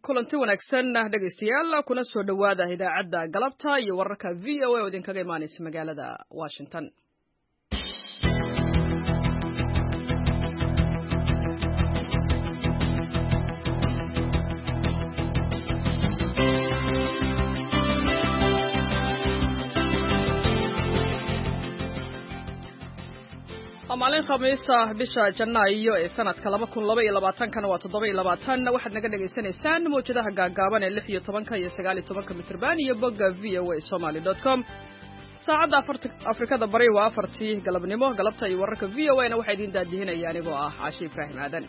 kulanti wanaagsan dhegaystayaal kuna soo dhawaada idaacadda galabta iyo wararka VOA oo idinkaga imaanaysa magaalada Washington. maalin khamiista bisha Janaayo ee sanadka 2022 waa 7 waxaad naga dhageysanaysaan mowjadaha gaagaaban ee 16 iyo 19 mitirban iyo bogga voasomali.com saacadda Afrikada Bari waa 4 galabnimo galabta iyo wararka VOA-na waxa idin daadihinaya anigoo ah Caashi Ibrahim Aadan.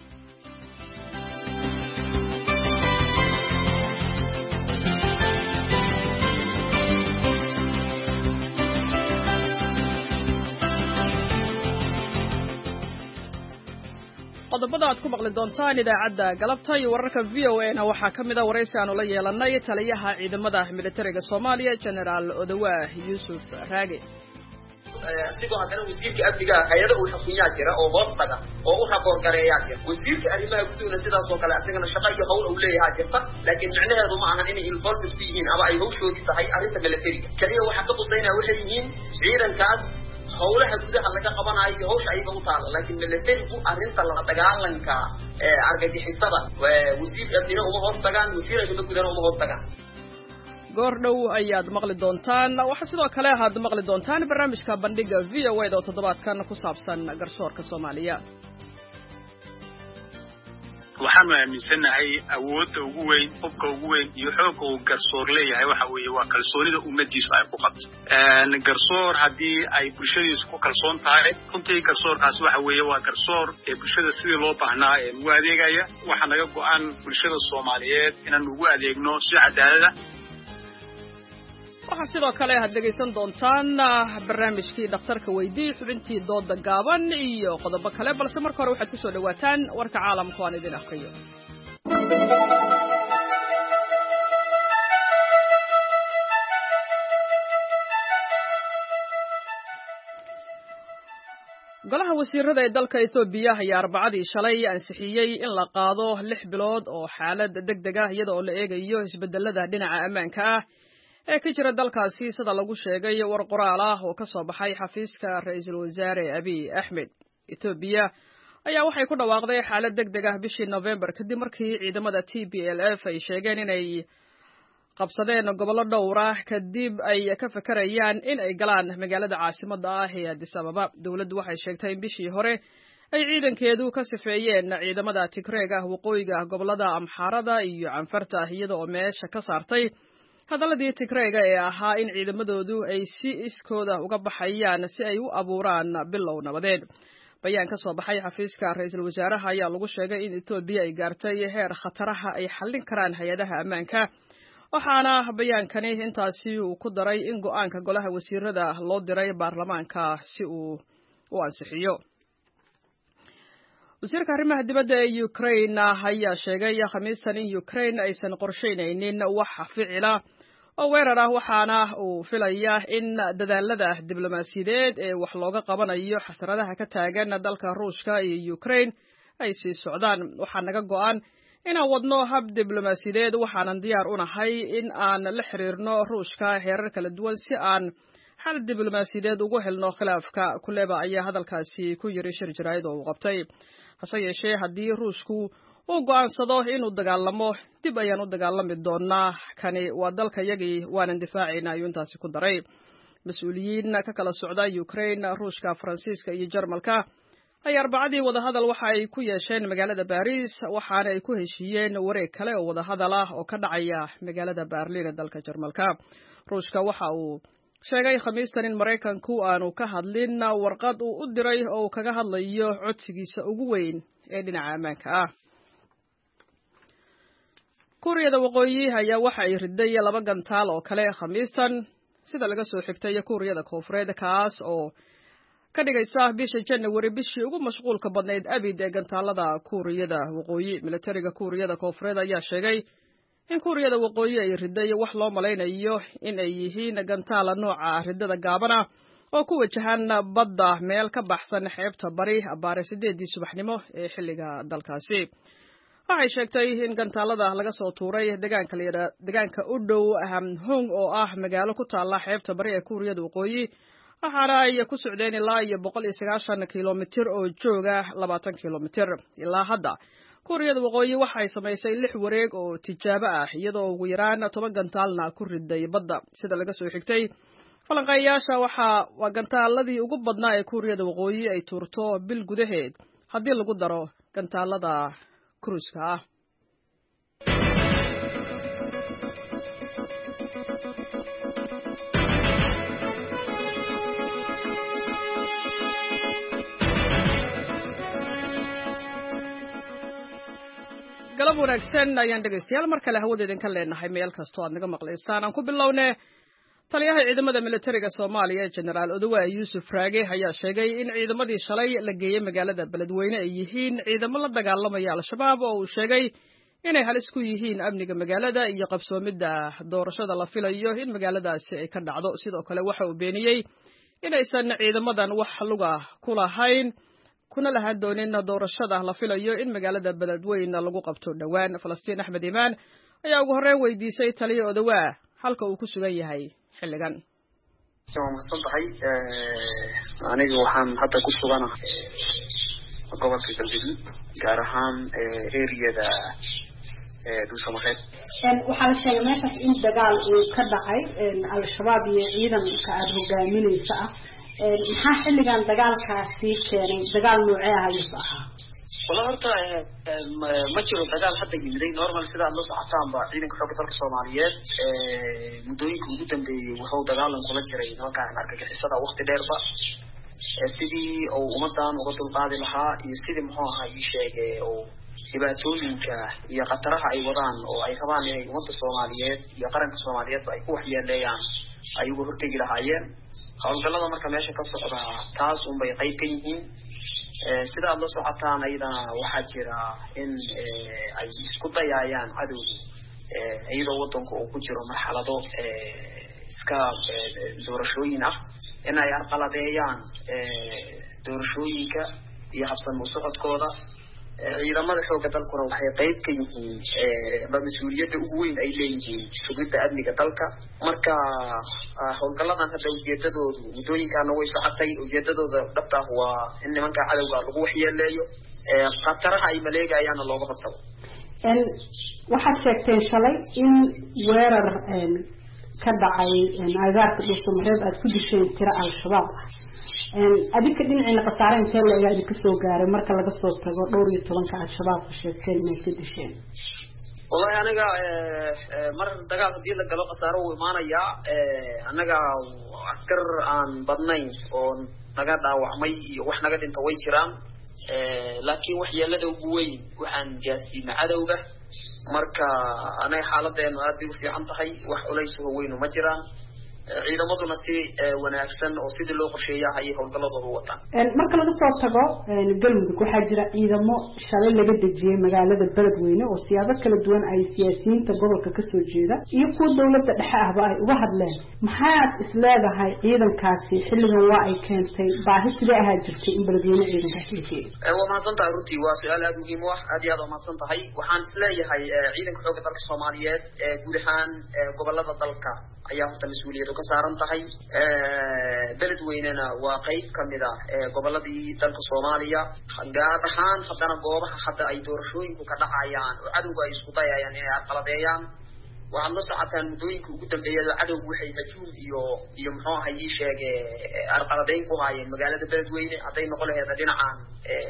qodobada aad ku maqli doontaan idaacadda galabta iyo wararka VOA-na waxaa ka mid ah waraysi aanu la yeelanay taliyaha ciidamada militariga Soomaaliya General Odawaah Yuusuf Raage. sidoo haddana wasiirka amniga hay'ada uu xukunyaa jira oo hoostaga oo u xaqoon gareeyaa jira wasiirka arrimaha gudaha sidaas oo kale asagana shaqo iyo hawl uu leeyahay jirta laakiin macnaheedu ma ahan inay involved yihiin ama ay hawshoodii tahay arrinta militariga kaliya waxa ka qusaynaa waxay yihiin ciidankaas howlaha gudaha laga qabanayo hawsha ayaga u taala laakiin militarigu arrinta la dagaalanka argagixisada wasiir amniga uma hoostagaan wasiir arrimaha gudaha uma hoostagaan goordhow ayaad maqli doontaan waxa sidoo kale aad maqli doontaan barnaamijka bandhiga VOA oo toddobaadkan ku saabsan garsoorka Soomaaliya. waxaanu aaminsanahay awoodda ugu weyn qofka ugu weyn iyo xoogga uu garsoor leeyahay waxa weeye waa kalsoonida ummadiisu ay ku qabto garsoor haddii ay bulshadiisu ku kalsoon tahay runtii garsoorkaas waxa weeye waa garsoor ee bulshada sidii loo baahnaa ee ugu adeegaya waxa naga go'an bulshada Soomaaliyeed inaan ugu adeegno si cadaalad waxa sidoo kale aad dhegaysan doontaan barnaamijkii dhakhtarka weydii xubintii dooda gaaban iyo qodobo kale balse marka hore waxaad ku soo dhawaataan warka caalamka aan idin akhriyo. golaha wasiirada ee dalka Ethiopia ayaa Arbacadii shalay ansixiyay in la qaado 6 bilood oo xaalad degdeg ah iyada oo la eegayo isbedelada dhinaca ammaanka ah ee ka jira dalkaasi sida lagu sheegay war qoraal ah oo ka soo baxay xafiiska ra'iisul wasaare Abiy Ahmed. Ethiopia ayaa waxay ku dhawaaqday xaalad degdeg ah bishii November kadib markii ciidamada TPLF ay sheegeen inay qabsadeen gobollo dhowr ah kadib ay ka fakarayaan in ay galaan magaalada caasimadda ah ee Addis Ababa. Dawladdu waxay sheegtay in bishii hore ay ciidankeedu ka sifeeyeen ciidamada Tigreeg ah waqooyiga gobollada Amxaarada iyo Canfarta iyada oo meesha ka saartay hadaladii Tigreega ee ahaa in ciidamadoodu ay si iskooda uga baxayaan si ay u abuuraan bilow nabadeed. bayaan ka soo baxay xafiiska ra'iisul wasaaraha ayaa lagu sheegay in Ethiopia ay gaartay heer khataraha ay xallin karaan hay'adaha ammaanka waxaana bayaankani intaasi uu ku daray in go'aanka golaha wasiirada loo diray baarlamaanka si uu u ansixiyo. wasiirka arrimaha dibadda ee Ukraine ayaa sheegay khamiistan in Ukraine aysan qorsheynaynin wax ficila oo weerar ah waxaana uu filayaa in dadaalada diblomaasiyadeed ee wax looga qabanayo xasaradaha ka taagan dalka Ruushka iyo Ukraine ay sii socdaan. waxaa naga go'an inaan wadno hab diblomaasiyadeed waxaanan diyaar u nahay in aan la xiriirno Ruushka heerar kala duwan si aan xal diblomaasiyadeed ugu helno khilaafka. Kuleba ayaa hadalkaasi ku yiri shir jaraa'id oo uu qabtay. hase yeeshee haddii Ruushku uu go'aansado inuu dagaalamo dib ayaan u dagaalami doonaa kani waa dalkayagii waanan difaacaynaa ayuu intaasi ku daray. mas-uuliyiin ka kala socda Ukraine Ruushka Faransiiska iyo Jarmalka ayaa Arbacadii wadahadal waxa ay ku yeesheen magaalada Paris waxaana ay ku heshiiyeen wareeg kale oo wadahadal ah oo ka dhacaya magaalada Berlin ee dalka Jarmalka. Ruushka waxa uu sheegay khamiistan in Mareykanku aanu ka hadlin warqad uu u diray oo uu kaga hadlayo codsigiisa ugu weyn ee dhinaca ammaanka ah. Kuuriyada Waqooyi ayaa waxa ay riday 2 gantaal oo kale khamiistan sida laga soo xigtay Kuuriyada Koonfureed kaas oo ka dhigaysa bisha January bishii ugu mashquulka badneyd abid ee gantaalada Kuuriyada Waqooyi. militariga Kuuriyada Koonfureed ayaa sheegay in Kuuriyada Waqooyi ay riday wax loo malaynayo in ay yihiin gantaal nooca ridada gaabana oo ku wajahan badda meel ka baxsan xeebta bari abaare 8 subaxnimo ee xilliga dalkaasi. waxay sheegtay in gantaalada laga soo tuuray deegaanka u dhow Hamhung oo ah magaalo ku taala xeebta bari ee Kuuriyada Waqooyi waxaana ay ku socdeen ilaa 190 kilomitir oo jooga 20 kilomitir ilaa hadda Kuuriyada Waqooyi waxay samaysay 6 wareeg oo tijaabo ah iyadoo ugu yaraan 10 gantaalna ku riday badda sida laga soo xigtay falanqeeyaasha waa gantaaladii ugu badnaa ee Kuuriyada Waqooyi ay tuurto bil gudaheed haddii lagu daro gantaalada cruiska ah galab wanaagsan ayaan dhegeystayaal mar kale hawadeedan ka leenahay meel kastoo aad naga maqlaysaan aan ku bilownay taliyaha ciidamada militariga Soomaaliya General Odawa Yusuf Raage ayaa sheegay in ciidamadii shalay la geeyay magaalada Beledweyne ay yihiin ciidamo la dagaalamaya al-shabaab oo uu sheegay inay halis ku yihiin amniga magaalada iyo qabsoomida doorashada la filayo in magaaladaasi ay ka dhacdo sidoo kale waxa uu beeniyay inaysan ciidamadan wax luga ku lahayn kuna lahaan doonin doorashada la filayo in magaalada Beledweyne lagu qabto dhawaan Falastiin Axmed Imaan ayaa ugu horreyn weydiisay taliya Odawa halka uu ku sugan yahay xilligan masantahay aniga waxaan hadda ku suganahay gobolka Galgaduud gaar ahaan eriyada Dhuusamareeb waxaa la sheegay meeshaas in dagaal uu ka dhacay al-shabaab iyo ciidanka aad hogaaminaysa maxaa xilligan dagaalkaasi keenay dagaal noocee ah ayuu ahaa wala horta ma jiro dagaal hadda yimiday normal sida aad la socotaan ba ciidanka xoogga dalka Soomaaliyeed muddooyinka ugu dambeeyay wuxuu dagaalan kula jiray nimankan argagixisada waqti dheerba sidii uu ummadan uga dulqaadi lahaa iyo sidii muxuu ahaa ii sheegay oo dhibaatooyinka iyo qataraha ay wadaan oo ay rabaan inay ummadda Soomaaliyeed iyo qaranka Soomaaliyeed ay ku waxyeeleeyaan ay uga hortagi lahaayeen hawlgallada marka meesha ka socda taas un bay qayb ka yihiin sida aad la socotaan ayadana waxaa jira in ay isku dayayaan cadowga iyadoo wadanku uu ku jiro marxalado iska doorashooyin ah in ay arqaladeeyaan doorashooyinka iyo habsami u socodkooda ciidamada xoogga dalkuna waxay qayb ka yihiin mas'uuliyadda ugu weyn ay leeyihiin sugidda amniga dalka marka howlgalladan hadda ujeedadoodu muddooyinkaana way socotay ujeedadooda dhabta waa in nimanka cadowga lagu waxyeeleeyo qataraha ay maleegayaana looga hortago waxaad sheegteen shalay in weerar ka dhacay agaarka Dhuusamareeb aad ku disheen tiro al-shabaab adika dhinacina qasaare intee la ilaadi ka soo gaaray marka laga soo tago dhowr iyo 10 al-shabaab sheegteen inay ka disheen wallahi aniga mar dagaal hadii la galo qasaaro uu imaanaya anaga askar aan badnayn oo naga dhaawacmay iyo wax naga dhinta way jiraan laakiin waxyeelada ugu weyn waxaan gaarsiinay cadowga marka anay xaaladeenu aad u fiican tahay wax culays weyn ma jiraan ciidamaduna si wanaagsan oo sidii loo qorsheeyay howlgaladooda wataan marka laga soo tago galmudug waxaa jira ciidamo shalay laga dejiyay magaalada Beledweyne oo siyaabo kala duwan ay siyaasiyiinta gobolka ka soo jeeda iyo kuwa dawladda dhexe ahba ay uga hadleen maxaad isleedahay ciidankaasi xilligan waa ay keentay baahi sidee ahaa jirtay in Beledweyne ciidankaasi la geeyo waa mahadsantahay runtii waa su'aal aad muhiim ah aad iyo aad u mahadsantahay waxaan isleeyahay ciidanka xoogga dalka Soomaaliyeed guud ahaan gobolada dalka ayaa horta mas'uuliyad ka saaran tahay Beledweynena waa qayb kamid ah goboladii dalka Soomaaliya gaar ahaan haddana goobaha hadda ay doorashooyinku ka dhacayaan oo cadowga ay isku dayayaan inay arqaladeeyaan waxaad la socotaan muddooyinka ugu dambeeyay cadowgu waxay hajuum iyo muxuu ahaa ii sheegay arqaladeyn ku haayeen magaalada Beledweyne hadday noqon lahayd dhinacan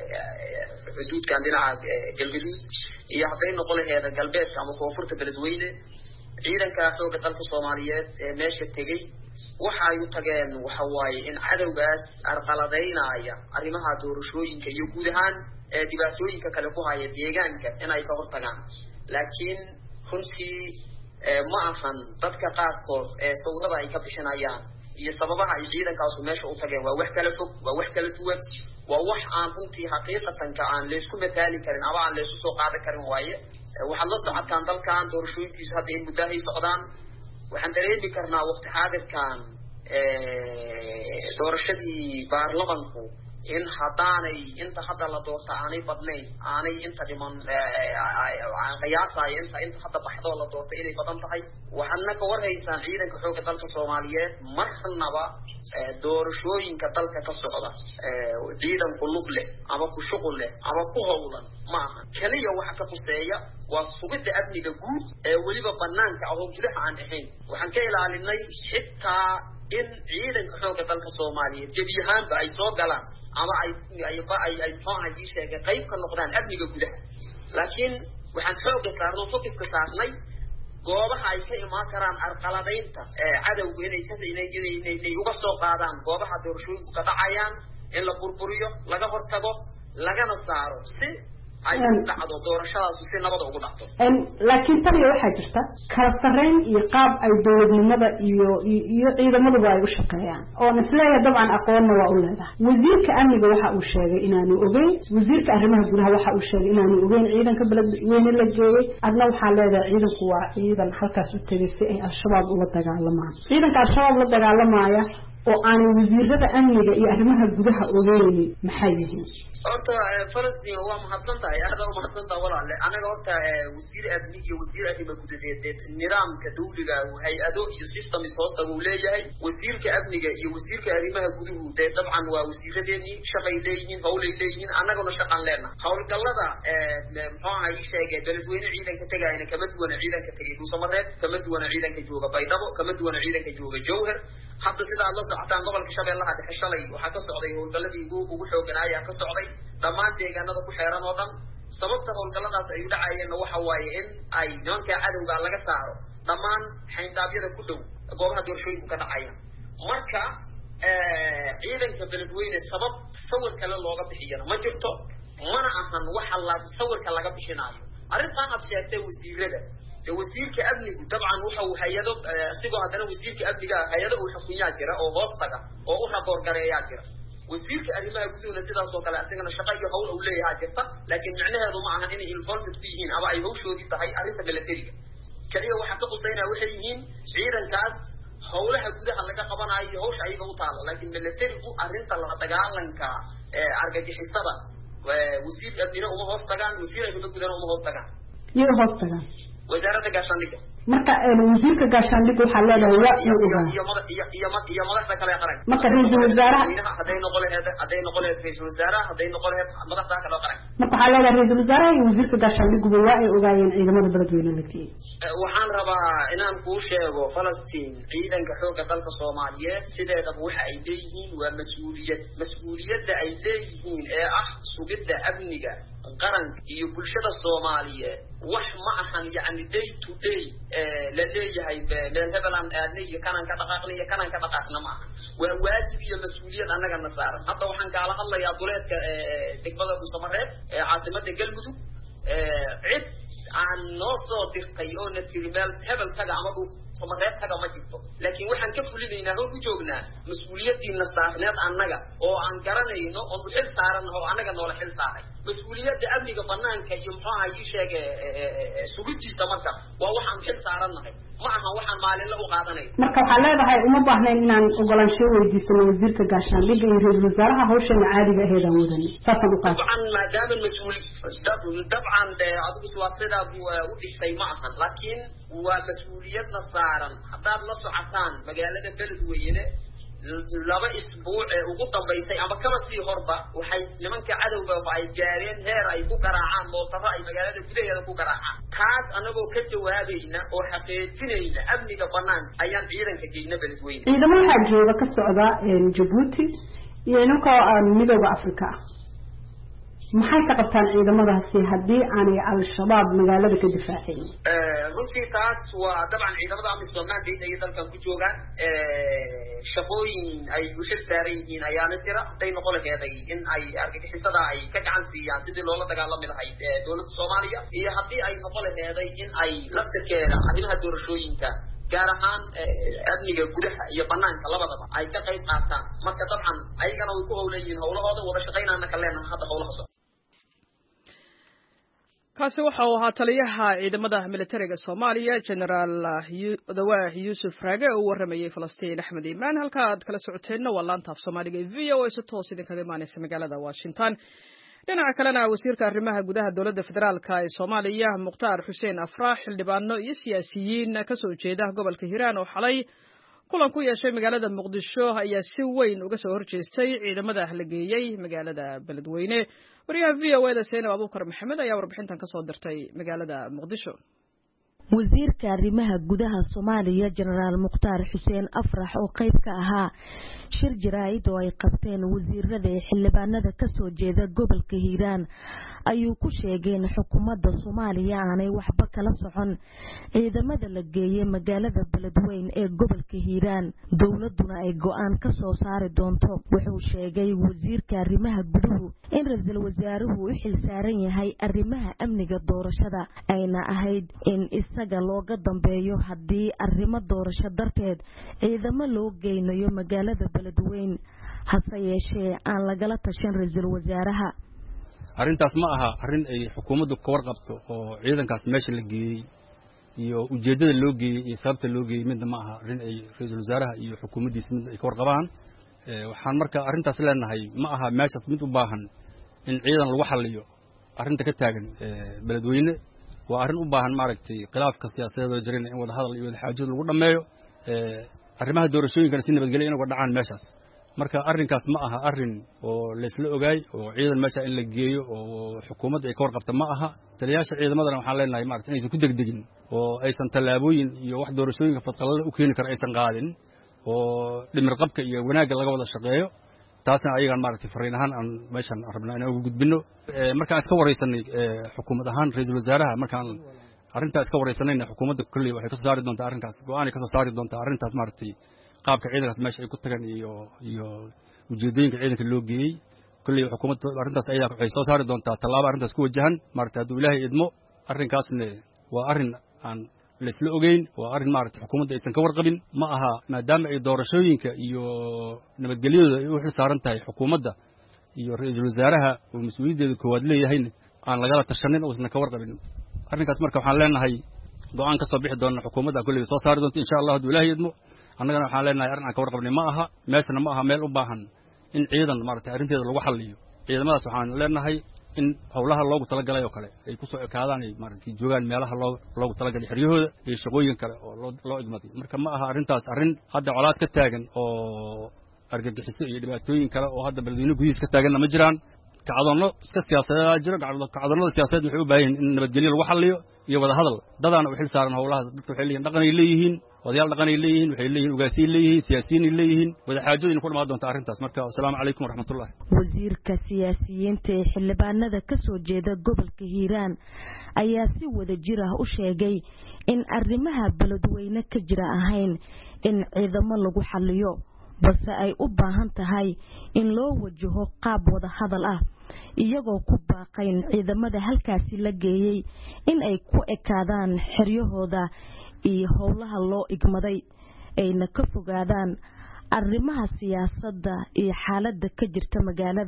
xuduudkan dhinaca Galgaduud iyo hadday noqon lahayd galbeedka ama koonfurta Beledweyne ciidanka xoogga dalka Soomaaliyeed meesha tagay waxa ay u tageen waxa waaye in cadowgaas arqaladeynaya arrimaha doorashooyinka iyo guud ahaan dhibaatooyinka kale ku haya deegaanka in ay ka hortagaan laakiin runtii ma ahan dadka qaarkood sawirada ay ka bixinayaan iyo sababaha ay ciidankaasu meesha u tageen waa wax kala fog waa wax kala duwan waa wax aan runtii xaqiiqatan ka aan leesku mataali karin ama aan leesku soo qaadan karin waaye waxaad la socotaan dalkan doorashooyinkiisa hadda in muddo ay socdaan waxaan dareemi karnaa waqti xaadirkan doorashadii baarlamanku in haddaanay inta hadda la doorta aanay badnayn aanay inta dhiman aan qiyaasayo inta hadda baxdoo la doorta inay badan tahay waxaadna ka warhaysaan ciidanka xoogga dalka Soomaaliyeed marnaba doorashooyinka dalka ka socda ciidan ku lug leh ama ku shuqul leh ama ku howlan ma aha kaliya waxa ka quseeya waa sugidda amniga guud ee weliba banaanka oo gudaha aan ahayn waxaan ka ilaalinay xitaa in ciidanka xoogga dalka Soomaaliyeed gebiyahaanba ay soo galaan ama ay faanadii sheegay qayb ka noqdaan amniga gudaha laakiin waxaan xoogga saarnay focuska saarnay goobaha ay ka imaan karaan arqaladaynta cadawga inay uga soo qaadaan goobaha doorashooyinku ka dhacayaan in la burburiyo laga hortago lagana saaro si ay dhacdo doorashadaas si nabad ugu dhacdo laakiin tan waxa jirta kala sareyn iyo qaab ay dowladnimada iyo ciidamadu ay u shaqeeyaan oo nasleeya dabcan aqoonna waa u leedahay wasiirka amniga waxa uu sheegay inaanu ogeyn wasiirka arrimaha gudaha waxa uu sheegay inaanu ogeyn ciidanka beledweyne la geeyay adna waxa leedahay ciidanku waa ciidan halkaas u tagay si ay al-shabaab uga dagaalamaan ciidanka al-shabaab la dagaalamaya oo aan wasiirada amniga iyo arrimaha gudaha ogeyn maxay yihiin horta Falastiin waa mahadsantahay aad u mahadsantahay walaal anaga horta wasiir amniga iyo wasiir arrimaha gudaha nidaamka dawliga hay'ado iyo system hoosta uu leeyahay wasiirka amniga iyo wasiirka arrimaha gudaha dabcan waa wasiiradeeni shaqay leeyihiin hawlay leeyihiin anaguna shaqan leena hawlgallada muxuu ay sheegay beledweyne ciidanka tagayna kama duwan ciidanka tagay Soomaaliyeed kama duwan ciidanka jooga Baydhabo kama duwan ciidanka jooga Jowhar hadda sida la socotaan gobolka Shabeellaha Dhexe shalay waxa ka socday howlgalladii ugu xooganaaya ka socday dhammaan deegaanada ku xeeran oo dhan sababta howlgalladaas ay u dhacayeen waxa waaye in ay nimanka cadawga laga saaro dhammaan xayndaabyada ku dhow goobaha doorashooyinku ka dhacaya marka ciidanka beledweyne sabab sawir kale looga bixiyana ma jirto mana ahan waxa la sawirka laga bixinayo arrintan aad sheegtay wasiirada wasiirka amnigu dabcan waxa uu hay'ado sidoo hadana wasiirka amniga hay'ado uu xukunyaa jira oo hoostaga oo u raboor gareeyaa jira wasiirka arrimaha gudaha sidaas oo kale asagana shaqo iyo hawl uu leeyahay jirta laakiin macnaheedu ma ahan inay involved yihiin ama ay hawshoodii tahay arrinta militariga kaliya waxa ka quseynaa waxay yihiin ciidankaas hawlaha gudaha laga qabanayo hawsha ayaga u taala laakiin militarigu arrinta la dagaalanka argagixisada wasiir amniga uma hoostagaan wasiir arrimaha gudaha uma hoostagaan iyo hoostagaan wasaaradda gaashaandhigga marka wasiirka gaashaandhigga waxa leedahay waa iyo madaxda kale qaran marka ra'iisul wasaaraha haday noqon lahayd ra'iisul wasaaraha haday noqon lahayd madaxda kale qaran marka waxa leedahay ra'iisul wasaaraha iyo wasiirka gaashaandhiggu waa ay ogaayeen ciidamada beledweyne la geeyay waxaan rabaa inaan ku sheego Falastiin ciidanka xoogga dalka Soomaaliyeed sideedaba waxa ay leeyihiin waa mas'uuliyadda ay leeyihiin ee ah sugidda amniga qaranka iyo bulshada Soomaaliyeed wax ma ahan yani day to day la leeyahay meel hebelan aadniga kanan ka dhaqaaqna ma ahan waa waajib iyo mas'uuliyad anaga na saaran hadda waxaan kaala hadlayaa duleedka degmada Soomaaliyeed ee caasimadda Galmudug cid aan noo soo dirtay oo na tiri meel hebel taga ama Soomaaliyeed taga ma jirto laakiin waxaan ka fulinaynaa oo u joognaa mas'uuliyadiina saarneed annaga oo aan garanayno oo xil saaran oo anaga noola xil saaray mas'uuliyadda amniga banaanka iyo muxuu ahaa sheegay sugidiisa marka waa waxaan xil saaranahay ma aha waxaan maalin la u qaadanay marka waxa leedahay uma baahnayn inaan ogolaansho weydiisano wasiirka gaashaandhigga iyo ra'iisul wasaaraha hawshan caadiga ah ee wadan saasan u qaad dabcan maadaama mas'uul dabcan adigu waa sidaas u dhigtay ma ahan laakiin waa mas'uuliyadna saaran haddaad la socotaan magaalada beledweyne laba isbuuc ee ugu dambeysay ama kama sii horba waxay nimanka cadawga ay gaareen heer ay ku garaacaan mootaro ay magaalada gudaheeda ku garaacaan taas anagoo ka jawaabayna oo xaqiijinayna amniga banaanka ayaan ciidanka geyna beledweyne ciidamada waxaa jooga ka socda Djibouti iyo ninka midowga Afrika maxay ka qabtaan ciidamadaasi haddii aanay al-shabaab magaalada ka difaacin runtii taas waa dabcan ciidamada Soomaaliyeed ay dalkan ku joogaan shaqooyin ay u xil saaran yihiin ayaana jira haday noqon lahayd in ay argagixisada ay ka gacan siiyaan sidii loola dagaalami lahayd dawladda Soomaaliya iyo haddii ay noqon lahayd in ay laftirkeeda arrimaha doorashooyinka gaar ahaan amniga gudaha iyo banaanka labadaba ay ka qayb qaataan marka dabcan ayagana way ku howlan yihiin howlahooda wada shaqeynana ka leenahay hadda howlaha kaasi waxa uu ahaa taliyaha ciidamada militariga Soomaaliya General Dawaah Yuusuf Raage oo waramayay Falastiin Axmed Iimaan halka aad kala socoteena waa laanta af Soomaaliga ee VOA si toos idinkaga imaanaysa magaalada Washington. dhinaca kalena wasiirka arrimaha gudaha dawladda federaalka ee Soomaaliya Muqtaar Xuseen Afraax xildhibaano iyo siyaasiyiin ka soo jeeda gobolka Hiiraan oo xalay kulan ku yeeshay magaalada Muqdisho ayaa si weyn uga soo horjeestay ciidamada la geeyay magaalada Beledweyne. wariyaha VOA Zainab Abuukar Maxamed ayaa warbixintan ka soo dirtay magaalada Muqdisho. wasiirka arrimaha gudaha Soomaaliya General Muqtaar Xuseen Afraax oo qayb ka ahaa shir jaraa'id oo ay qabteen wasiirada xildhibaanada ka soo jeeda gobolka Hiiraan ayuu ku sheegay in xukuumadda Soomaaliya aanay waxba kala socon ciidamada la geeyay magaalada Beledweyne ee gobolka Hiiraan dawladuna ay go'aan ka soo saari doonto. wuxuu sheegay wasiirka arrimaha guduhu in ra'iisul wasaaruhu u xil saaran yahay arrimaha amniga doorashada ayna ahayd in isaga looga dambeeyo haddii arrimo doorasho darteed ciidamo loo geynayo magaalada Beledweyne hase yeeshee aan lagala tashan ra'iisul wasaaraha. arrintaas ma aha arrin ay xukuumaddu ka warqabto oo ciidankaas meesha la geeyay iyo ujeedada loo geeyay iyo sababta loo geeyay midna ma aha arrin ay ra'iisul wasaaraha iyo xukuumaddiisa mid ay ka warqabaan. waxaan marka arrintaas leenahay ma aha meeshaas mid u baahan in ciidan lagu xalliyo arrinta ka taagan Beledweyne. waa arrin u baahan maaragtay khilaafka siyaasadeed oo jireen in wada hadal iyo wada xaajad lagu dhameeyo arrimaha doorashooyinka si nabadgelyo inay uga dhacaan meeshaas. marka arrinkaas ma aha arrin oo la isla ogaay oo ciidan meesha in la geeyo oo xukuumadda ay ka warqabta ma aha. taliyaasha ciidamadana waxaan leenahay maaragtay inaysan ku degdegin oo aysan tallaabooyin iyo wax doorashooyinka fadqalada u keeni kara aysan qaadin oo dhimir qabka iyo wanaagga laga wada shaqeeyo. taasna ayagaan maaragtay fariin ahaan aan meeshan rabnaa inaan ugu gudbino. markaan iska wareysanay xukuumad ahaan ra'iisul wasaaraha markaan arrintaas iska wareysanayna xukuumadda kulli waxay ka soo saari doontaa arrinkaas go'aan ay ka soo saari doontaa arrintaas maaragtay qaabka ciidankaas meesha ay ku tagaan iyo ujeedooyinka ciidanka loo geeyay. kulli xukuumadda arrintaas ayadaa waxay soo saari doontaa tallaabo arrintaas ku wajahan maaragtay hadduu Ilaahay idmo. arrinkaasna waa arrin aan la isla ogeyn waa arrin maaragtay xukuumadda aysan ka warqabin ma aha maadaama ay doorashooyinka iyo nabadgelyadooda ay u xil saaran tahay xukuumadda iyo ra'iisul wasaaraha oo mas'uuliyaddeeda koowaad leeyahayna aan lagala tashanin oo isna ka warqabin. arrinkaas marka waxaan leenahay go'aan ka soo bixi doona xukuumadda kulli soo saari doonta insha Allah hadduu Ilaahay idmo. annagana waxaan leenahay arrin aan ka warqabnay ma aha meeshana ma aha meel u baahan in ciidan maaragtay arrinteeda lagu xalliyo. ciidamadaas waxaan leenahay in hawlaha loogu talagalay oo kale ay ku soo ekaadaan ay maaragtay joogaan meelaha loogu talagalay xiriyahooda iyo shaqooyin kale oo loo igmaday. marka ma aha arrintaas arrin hadda colaad ka taagan oo argagixiso iyo dhibaatooyin kale oo hadda Beledweyne gudihiisa ka taaganna ma jiraan. kacdoonno iska siyaasadeed jira kacdoonnada siyaasadeed waxay u baahan yihiin in nabadgelyo lagu xalliyo iyo wada hadal. dadaana u xil saaran hawlaha dadka waxay leeyihiin dhaqan ay leeyihiin odayaal dhaqan ay leeyihiin waxay leeyihiin ugaasiin leeyihiin siyaasiyiin ay leeyihiin wada xaajooyin ku dhamaan doonta arrintaas. marka assalaamu calaykum waraxmatullahi. wasiirka siyaasiyiinta ee xildhibaanada ka soo jeeda gobolka Hiiraan ayaa si wada jir ah u sheegay in arrimaha Beledweyne ka jira ahayn in ciidamo lagu xalliyo balse ay u baahan tahay in loo wajaho qaab wada hadal ah iyagoo ku baaqayn ciidamada halkaasi la geeyay in ay ku ekaadaan xiryahooda iyo howlaha loo igmaday ayna ka fogaadaan arrimaha siyaasadda iyo xaaladda ka jirta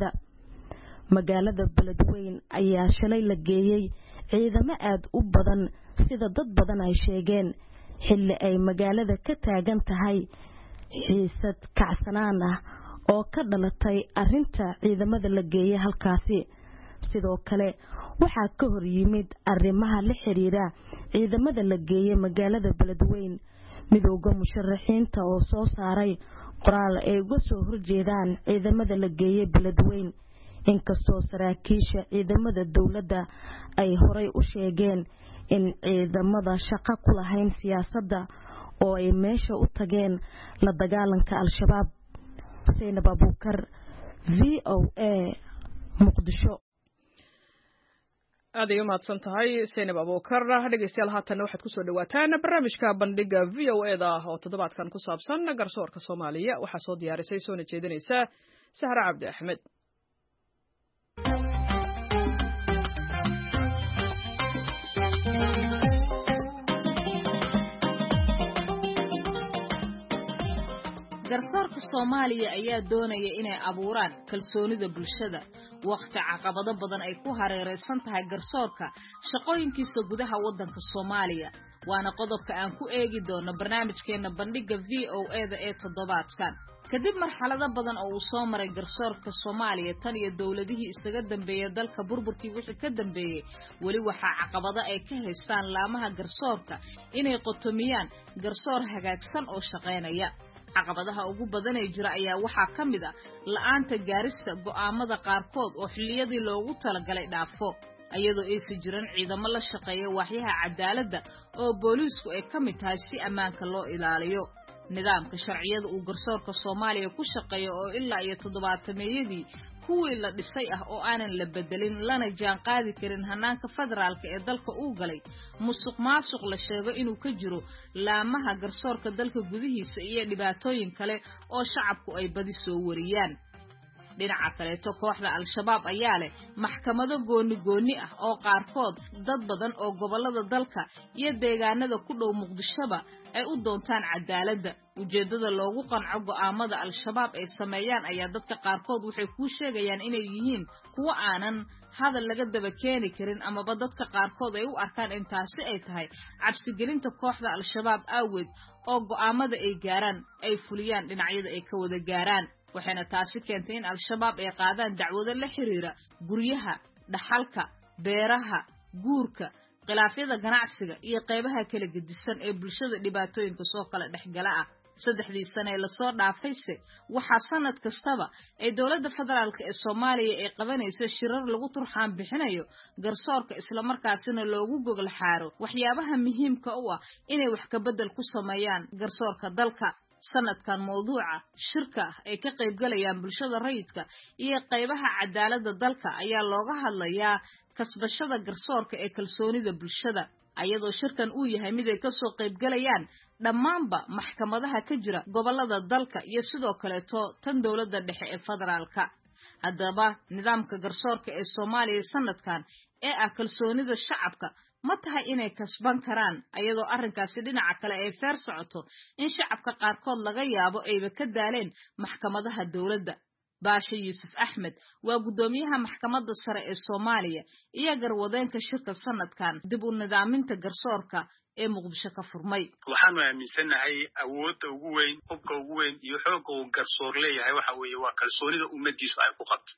magaalada Beledweyne ayaa shalay la geeyay ciidamo aad u badan sida dad badan ay sheegeen xilli ay magaalada ka taagan tahay xiisad kacsanaan ah oo ka dhalatay arrinta ciidamada la geeyay halkaasi. sidoo kale waxaa ka hor yimid arrimaha la xiriira ciidamada la geeyay magaalada Beledweyne midowga musharaxiinta oo soo saaray qoraal ay uga soo horjeedaan ciidamada la geeyay Beledweyne. inkastoo saraakiisha ciidamada dawladda ay horay u sheegeen in ciidamada shaqo ku lahayn siyaasadda oo ay meesha u tageen la dagaalanka al-shabaab. Zainab Abuukar VOA Muqdisho. aad ay u mahadsan tahay Zainab Abuukar. dhegeystayaal haatan waxaad ku soo dhawaataan barnaamijka bandhiga VOA-da oo toddobaadkan ku saabsan garsoorka Soomaaliya. waxaa soo diyaarisay soona jeedinaysa Sahra Cabdi Axmed. garsoorka Soomaaliya ayaa doonaya inay abuuraan kalsoonida bulshada waqti caqabado badan ay ku hareeraysan tahay garsoorka shaqooyinkiisa gudaha waddanka Soomaaliya waana qodobka aan ku eegi doono barnaamijkeena bandhiga VOA-da ee toddobaadkan kadib marxalado badan oo uu soo maray garsoorka Soomaaliya tan iyo dawladihii isaga dambeeyay dalka burburkii wixii ka dambeeyay wali waxa caqabado ay ka haystaan laamaha garsoorka inay qotomiyaan garsoor hagaagsan oo shaqeynaya caqabadaha ugu badan ee jira ayaa waxa kamid ah la'aanta gaarista go'aamada qaarkood oo xilliyadii loogu talagalay dhaafo ayadoo ay si jiran ciidamo la shaqeeya waaxyaha cadaaladda oo booliisku ay kamid tahay si ammaanka loo ilaaliyo nidaamka sharciyada uu garsoorka Soomaaliya ku shaqeeyo oo ilaa iyo 70meeyadii kuwii la dhisay ah oo aanan la bedelin lana jaan qaadi karin hanaanka federaalka ee dalka uu galay musuqmaasuq la sheego inuu ka jiro laamaha garsoorka dalka gudihiisa iyo dhibaatooyin kale oo shacabku ay badi soo wariyaan dhinaca kale kooxda al-shabaab ayaa leh maxkamado gooni ah oo qaarkood dad badan oo gobolada dalka iyo deegaanada ku dhow Muqdishoba ay u doontaan cadaaladda ujeedada loogu qanco go'aamada al-shabaab ay sameeyaan ayaa dadka qaarkood waxay ku sheegayaan inay yihiin kuwa aanan hadal laga daba keeni karin amaba dadka qaarkood ay u arkaan intaasi ay tahay cabsi gelinta kooxda al-shabaab awgeed oo go'aamada ay gaaraan ay fuliyaan dhinacyada ay ka wada gaaraan waxayna taasi keentay in al-shabaab ay qaadaan dacwado la xiriira guryaha dhaxalka beeraha guurka khilaafyada ganacsiga iyo qaybaha kala gedisan ee bulshada dhibaatooyinka soo kala dhexgala ah 3 sano ee la soo dhaafayse waxa sanad kastaba ay dawladda federaalka ee Soomaaliya ay qabanayso shirar lagu turxaan bixinayo garsoorka isla markaasina loogu gogol xaaro waxyaabaha muhiimka u ah inay wax ka bedel ku sameeyaan garsoorka dalka sanadkan mawduuca shirka ay ka qayb galayaan bulshada rayidka iyo qaybaha cadaaladda dalka ayaa looga hadlayaa kasbashada garsoorka ee kalsoonida bulshada ayadoo shirkan uu yahay mid ay ka soo qayb galayaan dhammaanba maxkamadaha ka jira gobolada dalka iyo sidoo kale tan dawladda dhexe ee federaalka haddaba nidaamka garsoorka ee Soomaaliya sanadkan ee ah kalsoonida shacabka ma tahay inay kasban karaan ayadoo arrinkaasi dhinaca kale ay feer socoto in shacabka qaarkood laga yaabo ayba ka daaleen maxkamadaha dawladda Baasha Yuusuf Axmed waa gudoomiyaha maxkamadda sare ee Soomaaliya iyo garwadeenka shirka sanadkan dib u nidaaminta garsoorka ee Muqdisho ka furmay waxaanu aaminsanahay awoodda ugu weyn qofka ugu weyn iyo xoogga uu garsoor leeyahay waxa weeye waa kalsoonida ummadiisu ay ku qabto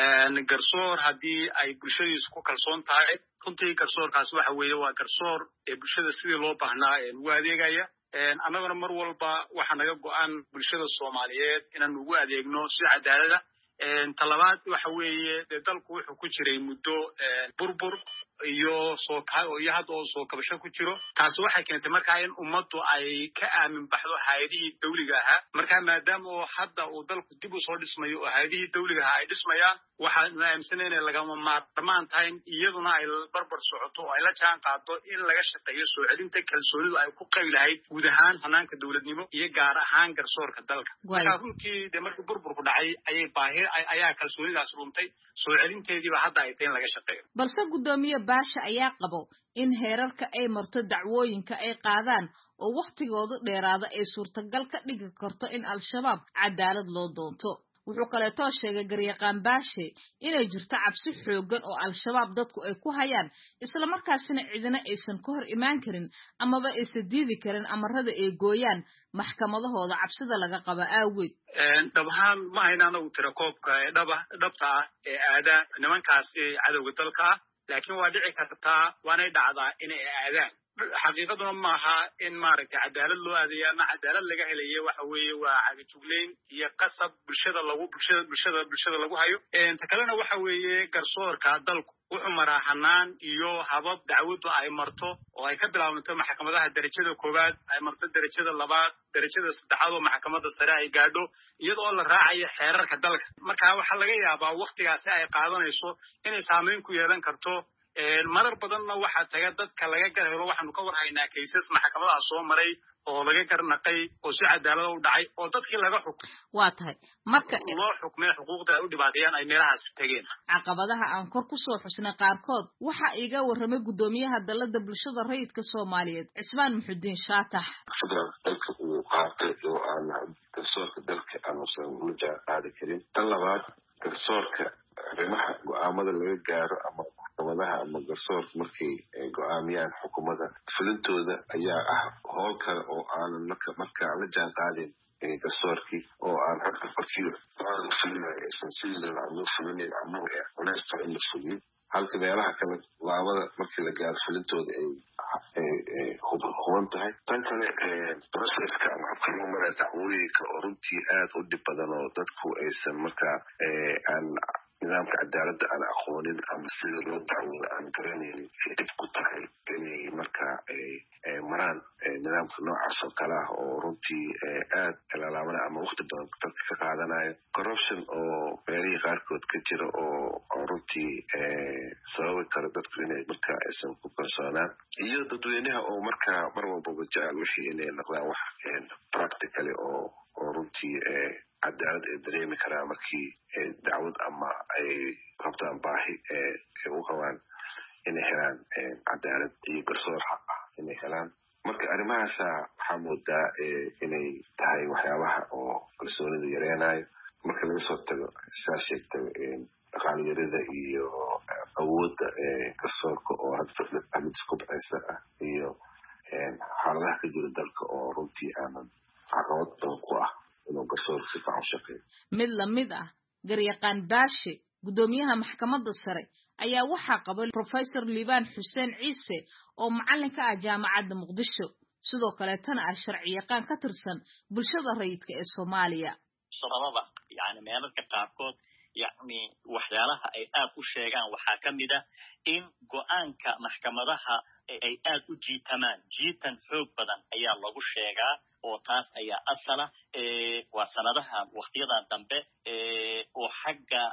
garsoor haddii ay bulshadiisu ku kalsoon tahay runtii garsoorkaas waxa weeye waa garsoor ee bulshada sidii loo baahnaa ugu adeegaya annaguna mar walba waxa naga go'an bulshada Soomaaliyeed inaan ugu adeegno si cadaalad ah talabaad waxa weeye dalku wuxuu ku jiray muddo burbur iyo hadda oo soo kabasho ku jiro taasi waxay keentay markaa in ummaddu ay ka aamin baxdo hay'adihii dawliga ahaa markaa maadaama oo hadda uu dalku dib u soo dhismayo oo hay'adihii dawliga ahaa ay dhismayaan waxaan aaminsanahay inay lagama maarmaan tahay iyaduna ay barbar socoto oo ay la jaan qaado in laga shaqeeyo soo celinta kalsoonidu ay ku qayb lahayd guud ahaan hanaanka dawladnimo iyo gaar ahaan garsoorka dalka markaa runtii markii burburku dhacay ayaa kalsoonidaas luntay soo celinteediiba hadda ay tahay in laga shaqeeyo balse gudoomiye Baasha ayaa qabo in heerarka ay marto dacwooyinka ay qaadaan oo waqtigoodu dheeraada ay suurtagal ka dhigi karto in al-shabaab cadaalad loo doonto wuxuu kaleeto sheegay garyaqaan Baashe inay jirto cabsi xoogan oo al-shabaab dadku ay ku hayaan isla markaasina cidina aysan ka hor imaan karin amaba aysan diidi karin amarada ay gooyaan maxkamadahooda cabsida laga qaba awgeed dhabahaan ma hayna anagu tirakoobka dhabta ah ee aada nimankaas cadowga dalka laakiin waa dhici kartaa waanay dhacdaa inay aadaan xaqiiqaduna maaha in maaragtay cadaalad loo aadayo ama cadaalad laga helayo waxa weeye waa cagajugleyn iyo qasab bulshada lagu hayo ta kalena waxa weeye garsoorka dalku wuxuu maraa hanaan iyo habab dacwadu ay marto oo ay ka bilaabanto maxkamadaha darajada koowaad ay marto darajada labaad darajada saddexaad oo maxkamadda sare ay gaadho iyadoo la raacayo xeerarka dalka marka waxa laga yaabaa waqtigaasi ay qaadanayso inay saameyn ku yeelan karto marar badanna waxa taga dadka laga garhelo waxaanu ka warhaynaa kaysas maxkamadaha soo maray oo laga garnaqay oo si cadaalad u dhacay oo dadkii laga xukumay waa tahay marka loo xukmay xuquuqda ay u dhibaateeyaan ay meelahaas tageen caqabadaha aan kor ku soo xusnay qaarkood waxa iga warramay gudoomiyaha dalada bulshada rayidka Soomaaliyeed Cismaan Muxudiin Shaatax dalka uu qaatay oo aan garsoorka dalka aan soo qaadi karin tan labaad garsoorka arrimaha go'aamada laga gaaro ama maxkamadaha ama garsoorka markay go'aamiyaan xukuumadda fulintooda ayaa ah howl kale oo aanan markaa la jaan qaadin garsoorkii oo aan hadda markii aan fulinayo aysan sidii loo fulinayo ama cunaysta in la fuliyo halka meelaha kale laabada markii la gaaro fulintooda ay huban tahay tan kale processka ama habka loo maraya dacwooyinka oo runtii aad u dhib badan oo dadku aysan markaa aan nidaamka cadaaladda aan aqoonin ama sida loo dacwooda aan garanaynin ay dhib ku tahay inay markaa maraan nidaamka noocaas oo kale ah oo runtii aad lalaabana ama waqti badan dadka ka qaadanayo corruption oo meelihii qaarkood ka jira oo runtii sababi karo dadku inay markaa aysan ku kalsoonaan iyo dadweynaha oo markaa mar walbaba jecel wixii inay noqdaan wax practically oo runtii cadaalad ay dareemi karaan markii dacwad ama ay qabtaan baahi ay u qabaan inay helaan cadaalad iyo garsoor xaq ah inay helaan marka arrimahaasa waxaa moodaa inay tahay waxyaabaha oo kalsoonida yareenayo marka laga soo tago saa sheegta dhaqaaliyarida iyo awoodda garsoorka oo hadda mid isku baxaysa ah iyo xaaladaha ka jira dalka oo runtii aanan caqabad badan ku ah inuu garsoorka si fiican u shaqeeyo mid lamid ah garyaqaan baashe gudoomiyaha maxkamadda sare ayaa waxaa qabay Professor Liibaan Xuseen Ciise oo macallin ka ah jaamacadda Muqdisho sidoo kale tan ah sharciyaqaan ka tirsan bulshada rayidka ee Soomaaliya sababa yani meelaha qaarkood yani waxyaalaha ay aad u sheegaan waxa kamid ah in go'aanka maxkamadaha ay aad u jiitan xoog badan ayaa lagu sheegaa oo taas ayaa asala waa sanadaha waqtiyadan dambe oo xagga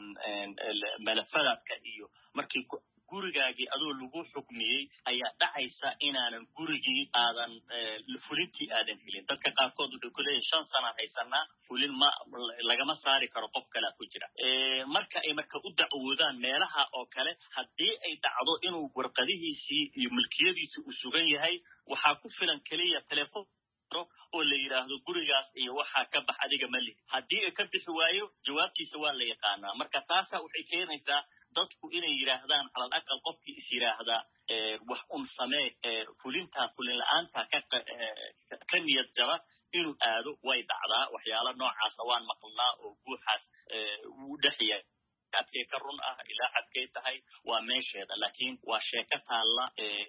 malafadka iyo markii gurigaagii adoo lagu xukmiyey ayaa dhacaysa inaanan gurigii aadan fulintii aadan helin dadka qaarkood wuxuu ku leeyahay 5 sano haysanaa fulin ma lagama saari karo qof kale ku jira marka ay marka u dacwoodaan meelaha oo kale haddii ay dhacdo inuu warqadihiisii iyo milkiyadiisii u sugan yahay waxaa ku filan kaliya telefoon oo la yiraahdo gurigaas iyo waxa ka bax adiga mali haddii ay ka bixi waayo jawaabtiisa waa la yaqaanaa marka taasa waxay keenaysaa dadku inay yiraahdaan calal aqal qofkii is yiraahda wax samee fulin la'aanta ka niyad jaba inuu aado way dhacdaa waxyaalo noocaas waan maqlnaa oo guuxaas u dhaxiya adkay ka run ah ilaa xadkay tahay waa meesheeda laakiin waa sheeko taalla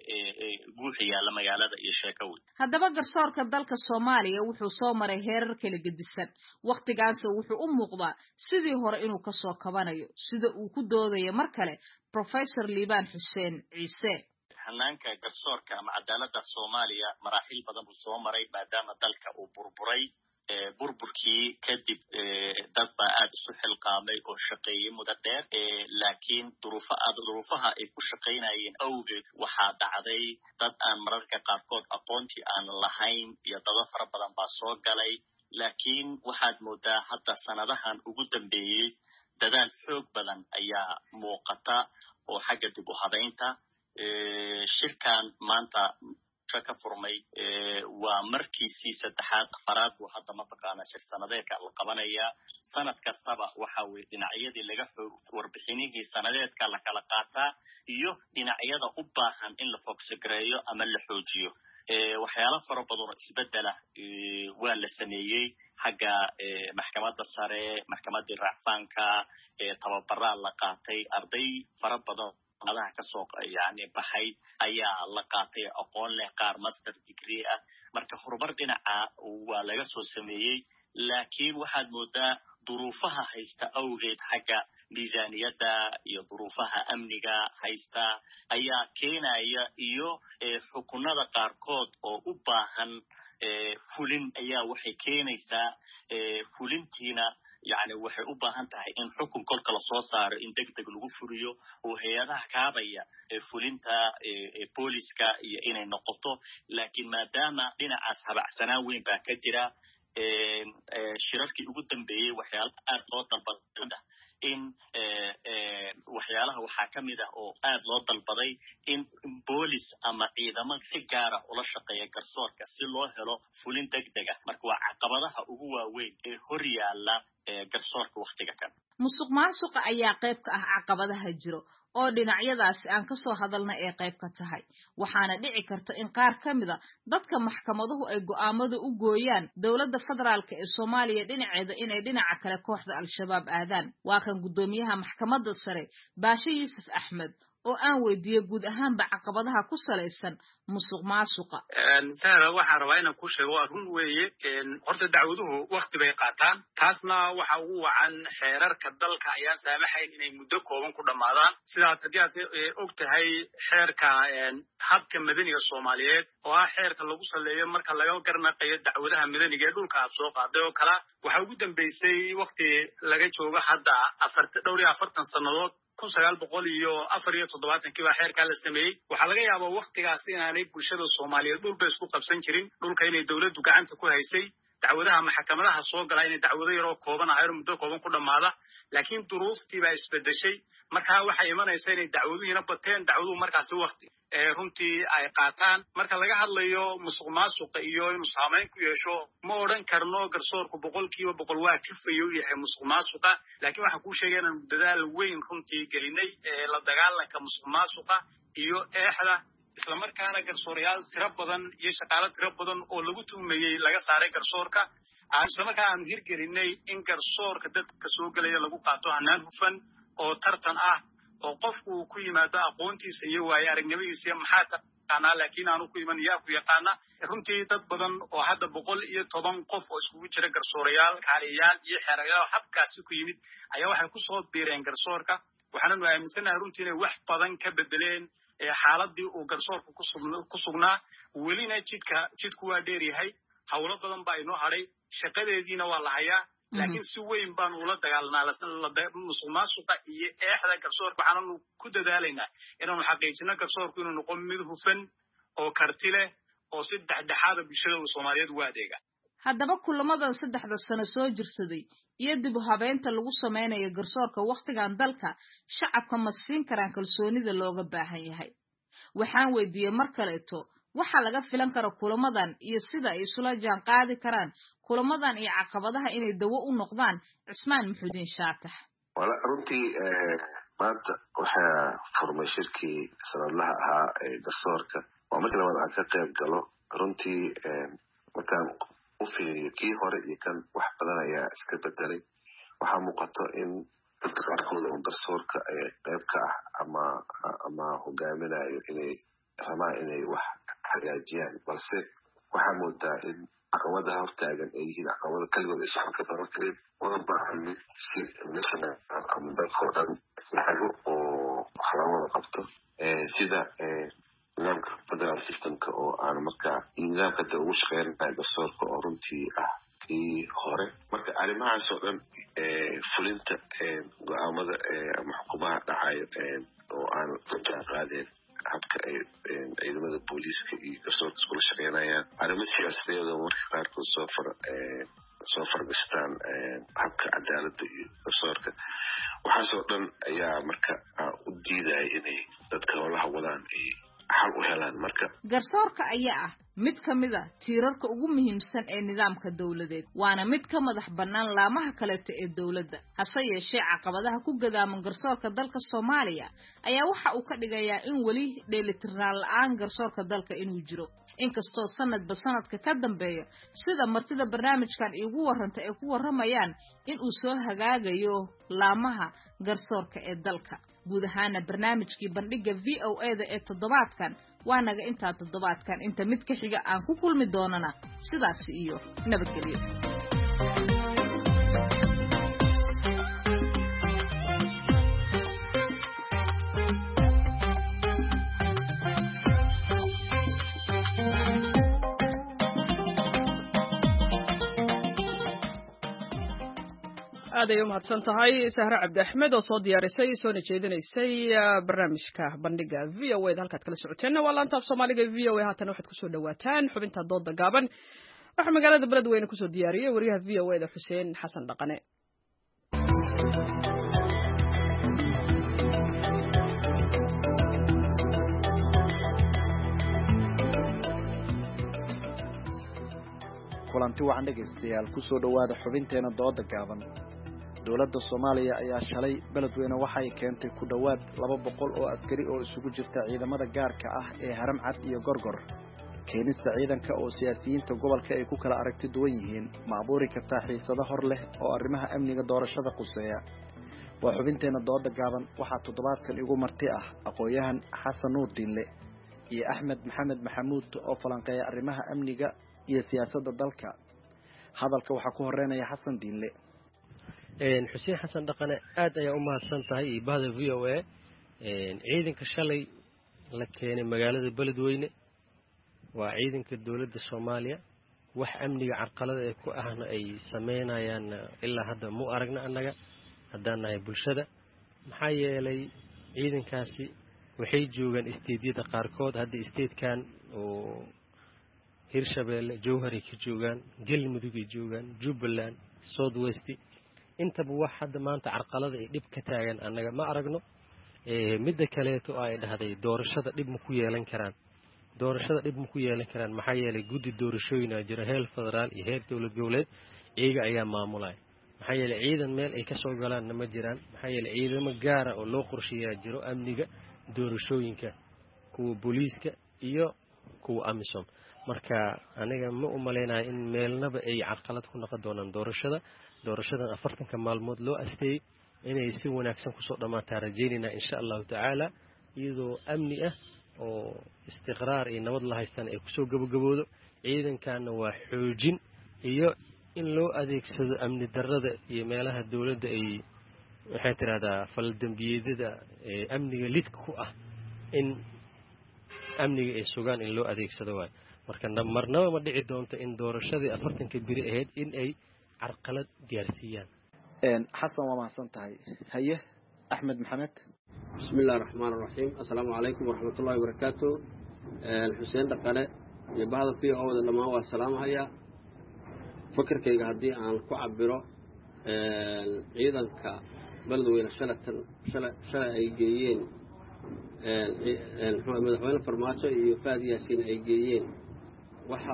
guuxiya la magaalada iyo sheeko weyn haddaba garsoorka dalka Soomaaliya wuxuu soo maray heerar kala gedisan waqtigaas wuxuu u muuqdaa sidii hore inuu ka soo kabanayo sida uu ku doodayo mar kale Professor Liibaan Xuseen Ciise hanaanka garsoorka ama cadaaladda Soomaaliya maraaxil badan uu soo maray maadaama dalka uu burburay burburkii kadib dad baa aad isu xilqaamay oo shaqeeyay muddo dheer laakiin duruufaha ay ku shaqeynayeen awgeed waxaa dhacday dad aan mararka qaarkood aqoontii aan lahayn iyo dad fara badan baa soo galay laakiin waxaad moodaa hadda sanadahan ugu dambeeyay dadaal xoog badan ayaa muuqata oo xagga dib u habeynta shirkan maanta ka furmay waa markiisii saddexaad afaraad oo hadda mataqaana shir sanadeedka la qabanaya sanad kastaba waxa weey dhinacyadii laga warbixinihii sanadeedka la kala qaataa iyo dhinacyada u baahan in la fogsgareeyo ama la xoojiyo waxyaalo fara badan oo isbedela waa la sameeyay xagga maxkamadda sare maxkamadda racfaanka tababaraa la qaatay arday fara badan adaha ka soo yani baxay ayaa la qaatay aqoon leh qaar master degree ah marka horumar dhinaca waa laga soo sameeyay laakiin waxaad moodaa duruufaha haysta awgeed xagga miisaaniyadda iyo duruufaha amniga haysta ayaa keenaya iyo xukunada qaarkood oo u baahan fulin ayaa waxay keenaysaa fulintiina يعني waxay u baahan tahay in xukun kolka la soo saaro in degdeg lagu furiyo oo hay'adaha kaabaya fulinta booliska iyo inay noqoto laakiin maadaama dhinacaas habacsanaan weyn baa ka jira shirarkii ugu dambeeyay waxyaalo aad loo dalbaday in waxyaalaha waxaa ka mid ah oo aad loo dalbaday in boolis ama ciidamo si gaara ula shaqeeya garsoorka si loo helo fulin degdeg ah marka waa caqabadaha ugu waaweyn ee hor yaalla garsoorka wakhtiga kan musuq maasuqa ayaa qayb ka ah caqabadaha jiro oo dhinacyadaasi aan ka soo hadalna ee qayb ka tahay waxaana dhici karta in qaar ka mid a dadka maxkamaduhu ay go'aamada u gooyaan dowladda federaalka ee Soomaaliya dhinaceeda inay dhinaca kale kooxda al-shabaab aadaan waa kan gudoomiyaha maxkamadda sare Baashe Yuusuf Axmed oo aan weydiiyay guud ahaanba caqabadaha ku salaysan musuq maasuqa sahra waxaan rabaa inaan ku sheego run weeye horta dacwaduhu waqti bay qaataan taasna waxa ugu wacan xeerarka dalka ayaa saamaxayn inay muddo kooban ku dhamaadaan sidaas haddii aad og tahay xeerka habka madaniga Soomaaliyeed oo ah xeerka lagu saleeyo marka laga garnaqayo dacwadaha madaniga ee dhulka aad soo qaaday oo kala waxa ugu dambeysay waqti laga joogo hadda 40 sanadood 1974 baa xeerka la sameeyay waxa laga yaabaa waqtigaas inaanay bulshada Soomaaliyeed dhulba isku qabsan jirin dhulka inay dawladdu gacanta ku haysay dacwadaha maxkamadaha soo galay inay dacwado yar oo kooban ah muddo kooban ku dhamaada laakiin duruuftii baa isbedeshay marka waxa imanaysa inay dacwaduhina bateen dacwaduhu markaas waqti runtii ay qaataan marka laga hadlayo musuqmaasuqa iyo inuu saameyn ku yeesho ma oran karno garsoorku 100% waa kifayo yahay musuqmaasuqa laakiin waxa ku sheegay inaan dadaal weyn runtii gelinay la dagaalanka musuqmaasuqa iyo eexda isla markaana garsoorayaal tiro badan iyo shaqaale tiro badan oo lagu tuumayay laga saaray garsoorka isla markaana aan hirgelinay in garsoorka dadka soo galaya lagu qaato hanaan hufan oo tartan ah oo qofku ku yimaado aqoontiisa iyo waayo aragnimadiisa maxaa taqaanaa laakiin aanu ku iman yaa ku yaqaana runtii dad badan oo hadda 110 qof oo iskugu jira garsoorayaal kaaliyaal iyo xeerayaal habkaasi ku yimid ayaa waxay ku soo biireen garsoorka waxaanu aaminsanahay runtii inay wax badan ka bedeleen xaaladii uu garsoorku ku sugnaa welina jidku waa dheer yahay hawlo badan baa inoo haray shaqadeediina waa la hayaa laakiin si weyn baan ula dagaalanaa musuqmaasuqa iyo eexda garsoorka waxaanu ku dadaalaynaa inaanu xaqiijino garsoorku inuu noqo mid hufan oo karti leh oo si dhexdhexaada bulshada Soomaaliyeed u adeega haddaba kulamadan 3 sano soo jirsaday iyo dib u habeynta lagu sameynayo garsoorka waqtigan dalka shacabka ma siin karaan kalsoonida looga baahan yahay waxaan weydiiyay mar kaleeto waxa laga filan karo kulamadan iyo sida ay isula jaan qaadi karaan kulamadan iyo caqabadaha inay dawo u noqdaan Cusmaan Maxuudin Shaatax wala runtii maanta waxa furmay shirkii sanadlaha ahaa ee garsoorka waa markii labaad aan ka qayb galo runtii markaan u fiiriyo kii hore iyo kan wax badan ayaa iska bedelay waxaa muuqato in dadka qaarkood oo garsoorka qayb ka ah ama hogaaminayo inay rabaan inay wax hagaajiyaan balse waxaa moodaa in caqabadaha hortaagan ay yihiin caqabado kaligood ay socon ka daba karin una baahan mid si national ama dalkoo dhan lahago oo wax lawada qabto sida nidaamka federal systemka oo aan markaa nidaamka da ugu shaqeynaya garsoorka oo runtii ah kii hore marka arrimahaas oo dhan fulinta go'aamada ama xukumaha dhacayo oo aan jaan qaadeen habka ay ciidamada booliiska iyo garsoorka iskula shaqeynayaan arrimo siyaasadeed oo marka qaarkood soo fargastaan habka cadaaladda iyo garsoorka waxaasoo dhan ayaa marka u diidaya inay dadka howlaha wadaan ay xal u helaan marka garsoorka ayaa ah mid ka mid ah tiirarka ugu muhiimsan ee nidaamka dawladeed waana mid ka madax bannaan laamaha kaleeta ee dawladda hase yeeshee caqabadaha ku gadaaman garsoorka dalka Soomaaliya ayaa waxa uu ka dhigayaa in weli dheelitirnaan la'aan garsoorka dalka inuu jiro inkastoo sanadba sanadka ka dambeeyo sida martida barnaamijkan igu warranta ay ku waramayaan in uu soo hagaagayo laamaha garsoorka ee dalka guud ahaana barnaamijkii bandhiga VOA-da ee toddobaadkan waa naga intaa toddobaadkan inta mid ka xiga aan ku kulmi doonana sidaas iyo nabadgelyo aad ay u mahadsan tahay Sahra Cabdi Axmed oo soo diyaarisay soo jeedinaysay barnaamijka bandhiga VOA-da halkaad kala socoteen waa laanta af Soomaaliga VOA haatan waxaad ku soo dhawaataan xubinta dooda gaaban waxa magaalada Beledweyne ku soo diyaariyay wariyaha VOA-da Xuseen Xasan Dhaqane kulanti wacan dhegaystayaal ku soo dhowaada xubinteena dooda gaaban dowladda Soomaaliya ayaa shalay beledweyne waxay keentay ku dhowaad 200 oo askari oo isugu jirta ciidamada gaarka ah ee Haram Cad iyo Gorgor keenista ciidanka oo siyaasiyiinta gobolka ay ku kala aragti duwan yihiin ma abuuri kartaa xiisado hor leh oo arrimaha amniga doorashada quseeya waa xubinteena dooda gaaban waxaa toddobaadkan igu marti ah aqoonyahan Xasan Nuur Diinle iyo Axmed Maxamed Maxamuud oo falanqeeya arrimaha amniga iyo siyaasadda dalka hadalka waxa ku horeynaya Xasan Diinle xuseen xasan dhaqane aad ayaa u mahadsan tahay bahda VOA ciidanka shalay la keenay magaalada beledweyne waa ciidanka dowladda Soomaaliya wax amniga carqalada ay ku ahna ay sameynayaan ilaa hadda mu aragna annaga haddaan nahay bulshada maxaa yeelay ciidankaasi waxay joogaan isteediyada qaarkood hadda isteedkan oo Hirshabeelle Jowhari ka joogaan Galmudug ay joogaan Jubbaland South West intaba wax hadda maanta carqalada ay dhib ka taagan annaga ma aragno midda kaleeto ay dhahday doorashada dhib ma ku yeelan karaan maxaa yeelay guddi doorashooyin jira heer federaal iyo heer dowlad goboleed iyaga ayaa maamulay maxaa yeelay ciidan meel ay ka soo galaan ma jiraan maxaa yeelay ciidamo gaar ah oo loo qorsheeyaa jiro amniga doorashooyinka kuwa booliiska iyo kuwa amisom marka aniga ma u maleynayo in meelnaba ay carqalad ku noqon doonaan doorashadan 40 maalmood loo asteeyay inay si wanaagsan ku soo dhamaataa rajeynayna insha Allah taala iyadoo amni ah oo istiqraar iyo nabad la haystaan ay ku soo gabagaboodo ciidankaana waa xoojin iyo in loo adeegsado amni darrada iyo meelaha dawladda ay waxay tiraahdaa fal dambiyada amniga lidka ku ah in amniga ay sugaan in loo adeegsado waay marka marnaba ma dhici doonto in doorashadii 40 biri ahayd in ay carqalad gaarsiiyaan xasan waa mahadsan tahay haye Axmed Maxamed bismillaahir rahmaanir rahiim assalaamu alaykum waraxmatullaahi wabarakaatuh xuseen dhaqane iyo bahda fii'ooda dhamaan waa salaamaya fikirkayga hadii aan ku cabiro ciidanka beledweyne shalay ay geeyeen madaxweyne farmaajo iyo Faad Yaasiin ay geeyeen waxa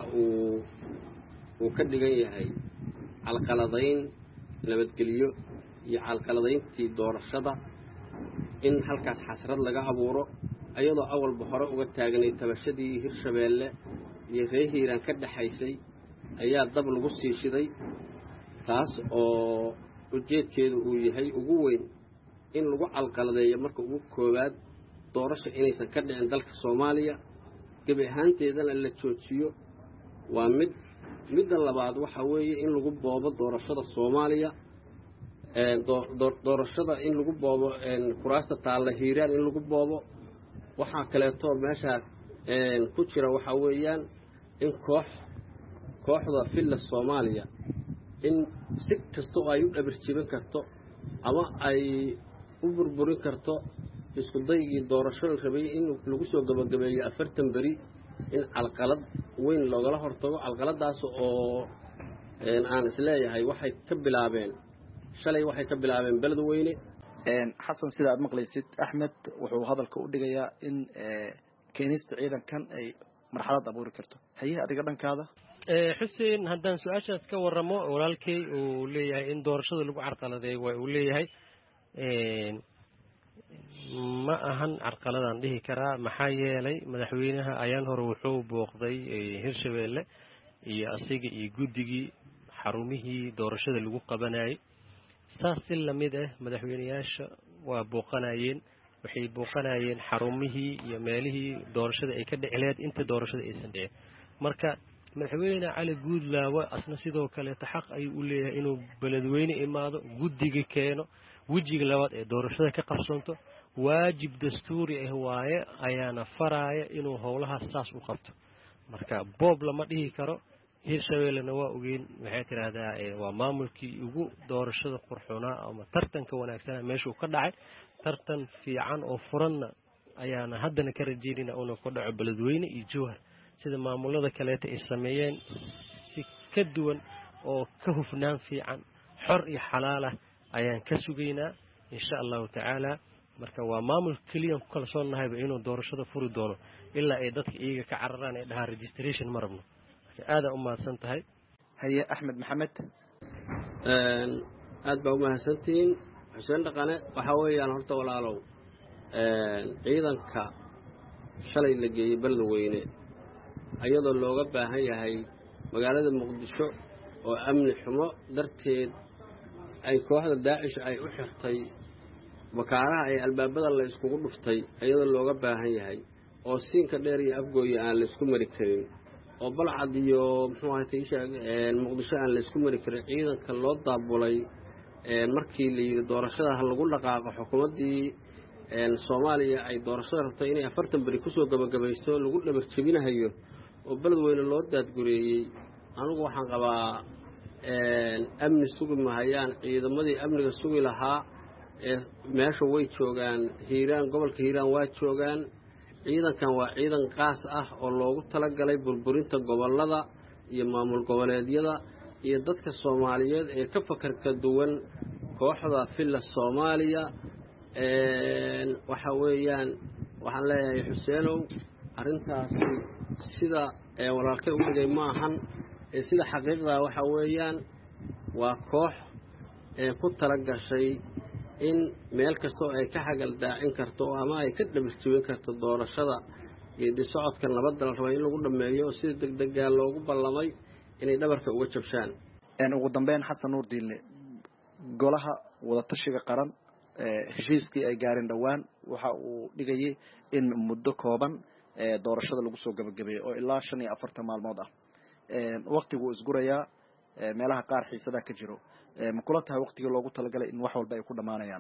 uu ka dhigan yahay calqaladayn nabadgelyo iyo calqaladayntii doorashada in halkaas xasrad laga abuuro ayadoo awalba hore uga taagnay tabashadii Hirshabeelle iyo reer Hiiraan ka dhaxaysay ayaa dab lagu sii shiday taas oo ujeedkeedu uu yahay ugu weyn in lagu calqaladeeyo marka ugu koowaad doorasho inaysan ka dhicin dalka Soomaaliya gabi ahaanteedana la joojiyo waa midda labaad waxa weeye in lagu boobo doorashada Soomaaliya doorashada in lagu boobo kuraasta taalla Hiiraan in lagu boobo waxa kale oo meesha ku jira waxa weeyaan in kooxda filla Soomaaliya in si kasto ay u dhabarjibin karto ama ay u burburin karto isku daygii doorashada rabay in lagu soo gabagabeeyo 40 bari in calqalad weyn looga hortago calqaladaas oo aan isleeyahay waxay ka bilaabeen beledweyne xasan sida aad maqlaysid Axmed wuxuu hadalka u dhigayaa in keenista ciidankan ay marxalad abuuri karto haye adiga dhankaada xuseen haddaan su'aashaas ka waramo walaalkay uu leeyahay in doorashada lagu carqaladeeyo waa uu leeyahay ma ahan carqaladaan dhihi karaa maxaa yeelay madaxweynaha ayaan hore wuxuu booqday Hirshabeelle iyo asiga iyo guddigii xarumihii doorashada lagu qabanayay saas si lamid ah madaxweynayaasha waa booqanayeen waxay booqanayeen xarumihii iyo meelihii doorashada ay ka dhicleed inta doorashada aysan dhicin marka madaxweyne Cali Guudlaawa asna sidoo kale xaq ay u leeyahay inuu beledweyne imaado guddiga keeno wajiga labaad ee doorashada ka qabsanto waajib dastuuri ah waaye ayaana faraaya inuu howlaha saas u qabto marka boob lama dhihi karo Hirshabeellena waa ogeyn waxay tiraahdaa waa maamulkii ugu doorashada qurxoonaa ama tartanka wanaagsan meesha uu ka dhacay tartan fiican oo furanna ayaana haddana ka rajeynayna inuu ka dhaco beledweyne iyo Jowhar sida maamulada kale ay sameeyeen si ka duwan oo ka hufnaan fiican xor iyo xalaal ah ayaan ka sugaynaa insha Allah taala marka waa maamul kaliya ku kalsoonahay inuu doorashada furi doono ilaa ay dadka iyaga ka cararaan ay dhahaan registration marabno aada u mahadsan tahay haye Axmed Maxamed aad baa u mahadsantihiin xuseen dhaqane waxa weeyaan horta walaalow ciidanka shalay la geeyey beledweyne ayadoo looga baahan yahay magaalada muqdisho oo amni xumo darteed ay kooxda daacish ay u xirtay bakaaraha ay albaabada la iskugu dhuftay ayadoo looga baahan yahay oo siinka dheer iyo afgooya aan la isku mari karin oo balcad iyo muxuu ahaatay muqdisho aan la isku mari karin ciidanka loo daabulay markii la yidhi doorashada ha lagu dhaqaaqo xukuumaddii soomaaliya ay doorashada rabtay inay 40 beri kusoo gabagabayso lagu dhabar jebinahayo oo beledweyne loo daadgureeyey anigu waxaan qabaa amni sugi mahayaan ciidamadii amniga sugi lahaa meesha way joogaan hiiraan gobolka hiiraan waa joogaan ciidankan waa ciidan qaas ah oo loogu talagalay burburinta gobolada iyo maamul goboleedyada iyo dadka Soomaaliyeed ee ka fakarka duwan kooxda filla Soomaaliya waxa weeyaan waxaan leeyahay Xuseenow arintaas sida walaalkay u dhigay ma ahan sida xaqiiqda waxa weeyaan waa koox ku tala gashay in meel kasto ay ka xagal daacin karto ama ay ka dhabarjibin karto doorashada iyo socodka nabadda la rabo in lagu dhameeyo sida degdeg ah loogu ballamay inay dhabarka uga jabshaan ugu dambeyn Xasan Nuur Diinle golaha wada tashiga qaran heshiiskii ay gaareen dhawaan waxa uu dhigayay in muddo kooban doorashada lagu soo gabagabeeyo oo ilaa 45 maalmood ah waqtigu isguraya meelaha qaar xiisada ka jiro ma kula tahay waqtiga loogu talagalay in wax walba ay ku dhamaanayaan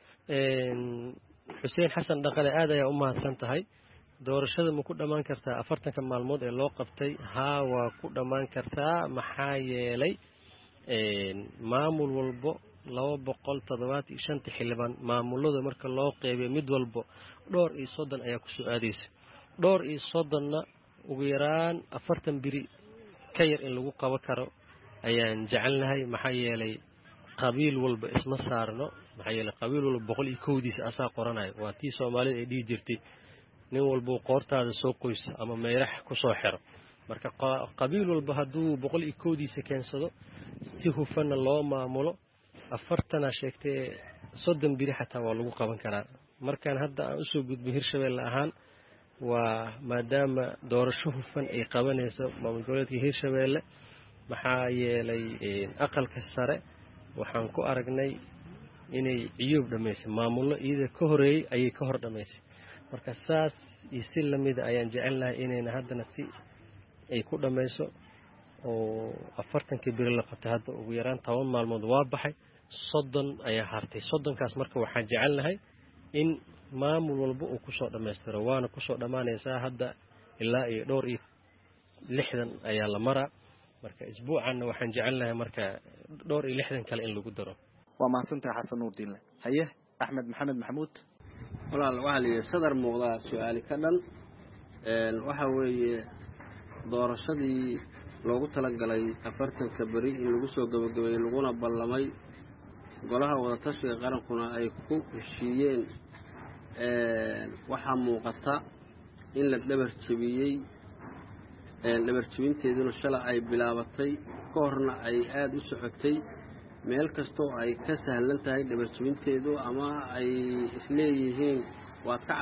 Xuseen Xasan Dhaqale aad ayaa u mahadsan tahay doorashada ma ku dhamaan kartaa 40 maalmood ee loo qabtay waa ku dhamaan kartaa maxaa yeelay maamul walbo 275 xildhibaan maamulada marka loo qeybiyo mid walbo dhowr iyo 30 ayaa ku soo aadaysa dhowr iyo 30na ugu yaraan 40 biri ka yar in lagu qaban karo ayaan jecelnahay maxaa yeelay qabiil walba isma saarno maxaa yeelay qabiil walba 101diisa asaa qoranayo waa tii Soomaalida ay dhigi jirtay nin walba qoortaada soo qoys ama meerax ku soo xiro marka qabiil walba haduu 101diisa keensado si hufan loo maamulo 40 sheegtay 30 biri xataa waa lagu qaban karaa markaan hadda aan u soo gudbin Hirshabeelle ahaan waa maadaama doorasho hufan ay qabanayso maamul goboleedka Hirshabeelle maxaa yeelay aqalka sare waxaan ku aragnay inay ciyoob dhameysay maamullo iyada ka horeeyay ayay ka hor dhameysay marka saas iyo si lamid ayaan jecelnahay inayna haddana si ay ku dhameyso oo 40 biri la qabtay hadda ugu yaraan 10 maalmood waa baxay 30 ayaa hartay 30kaas marka waxaan jecelnahay in maamul walba uu ku soo dhameystiro waana ku soo dhamaanaysaa hadda ilaa iyo dhowr iyo 60 ayaa la maraa marka isbuucan waxaan jecelnahay marka dhowr iyo 60 kale in lagu daro waa mahadsantahay Xasan Nuur Diinle haye Axmed Maxamed Maxamuud walaal waxa la yiraahdaa sadar muuqda su'aali ka dhan waxa weeye doorashadii loogu talagalay 40 bari in lagu soo gabagabeeyo laguna ballamay golaha wada tashiga qarankuna ay ku heshiiyeen waxa muuqata in la dhabar jabiyay dhabar jabinteeduna shalay ay bilaabatay ka horna ay aad u socotay meel kasto ay ka sahlan tahay dhabar jabinteedu ama ay isleeyihiin waad ka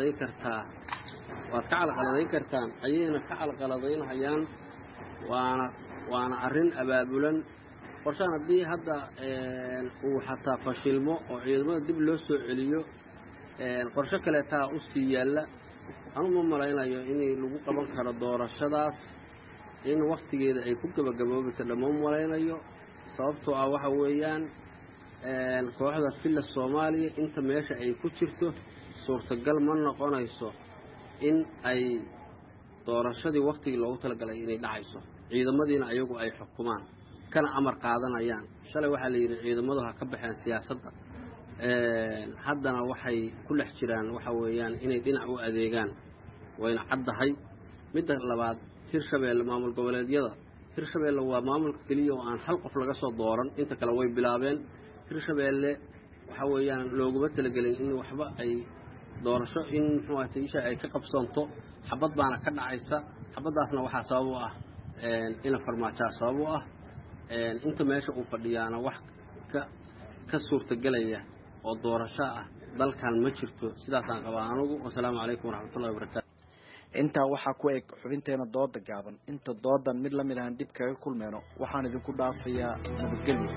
calqaladeyn kartaan ayayna ka calqaladeynayaan waana arrin abaabulan qorshaan haddii hadda uu xataa fashilmo oo ciidamada dib loo soo celiyo qorshe kale taa u sii yaalla anuma malaynayo in lagu qaban karo doorashadaas in waqtigeeda ay ku gabagaboobi karto ma malaynayo sababtoo ah waxa weeyaan kooxda filla Soomaaliya inta meesha ay ku jirto suurtagal ma noqonayso in ay doorashadii waqtigii loogu talagalay inay dhacayso ciidamadiina ayagu ay xukumaan kana amar qaadanayaan shalay waxa la yiri ciidamadu ha ka baxeen siyaasadda haddana waxay ku dhex jiraan waxa weeyaan inay dhinac u adeegaan wayna caddahay midda labaad Hirshabeelle maamul goboleedyada Hirshabeelle waa maamulka kaliya oo aan hal qof laga soo dooran inta kale way bilaabeen Hirshabeelle waxa weeyaan looguma talagelin in waxba ay doorasho in muxuu ahaatay ay ka qabsanto xabad baana ka dhacaysa xabadaasna waxa sabab u ah in farmaajo sabab u ah inta meesha uu fadhiyaana wax ka suurtagelaya oo doorasho ah dalkan ma jirto sidaasaan qabaa anugu. Wasalaamu calaykum waraxmatullahi wabarakaatu. intaa waxaa ku eg xubinteena dooda gaaban. inta doodan mid lamid ahan dib kaga kulmeyno waxaan idinku dhaafayaa nabadgelyo.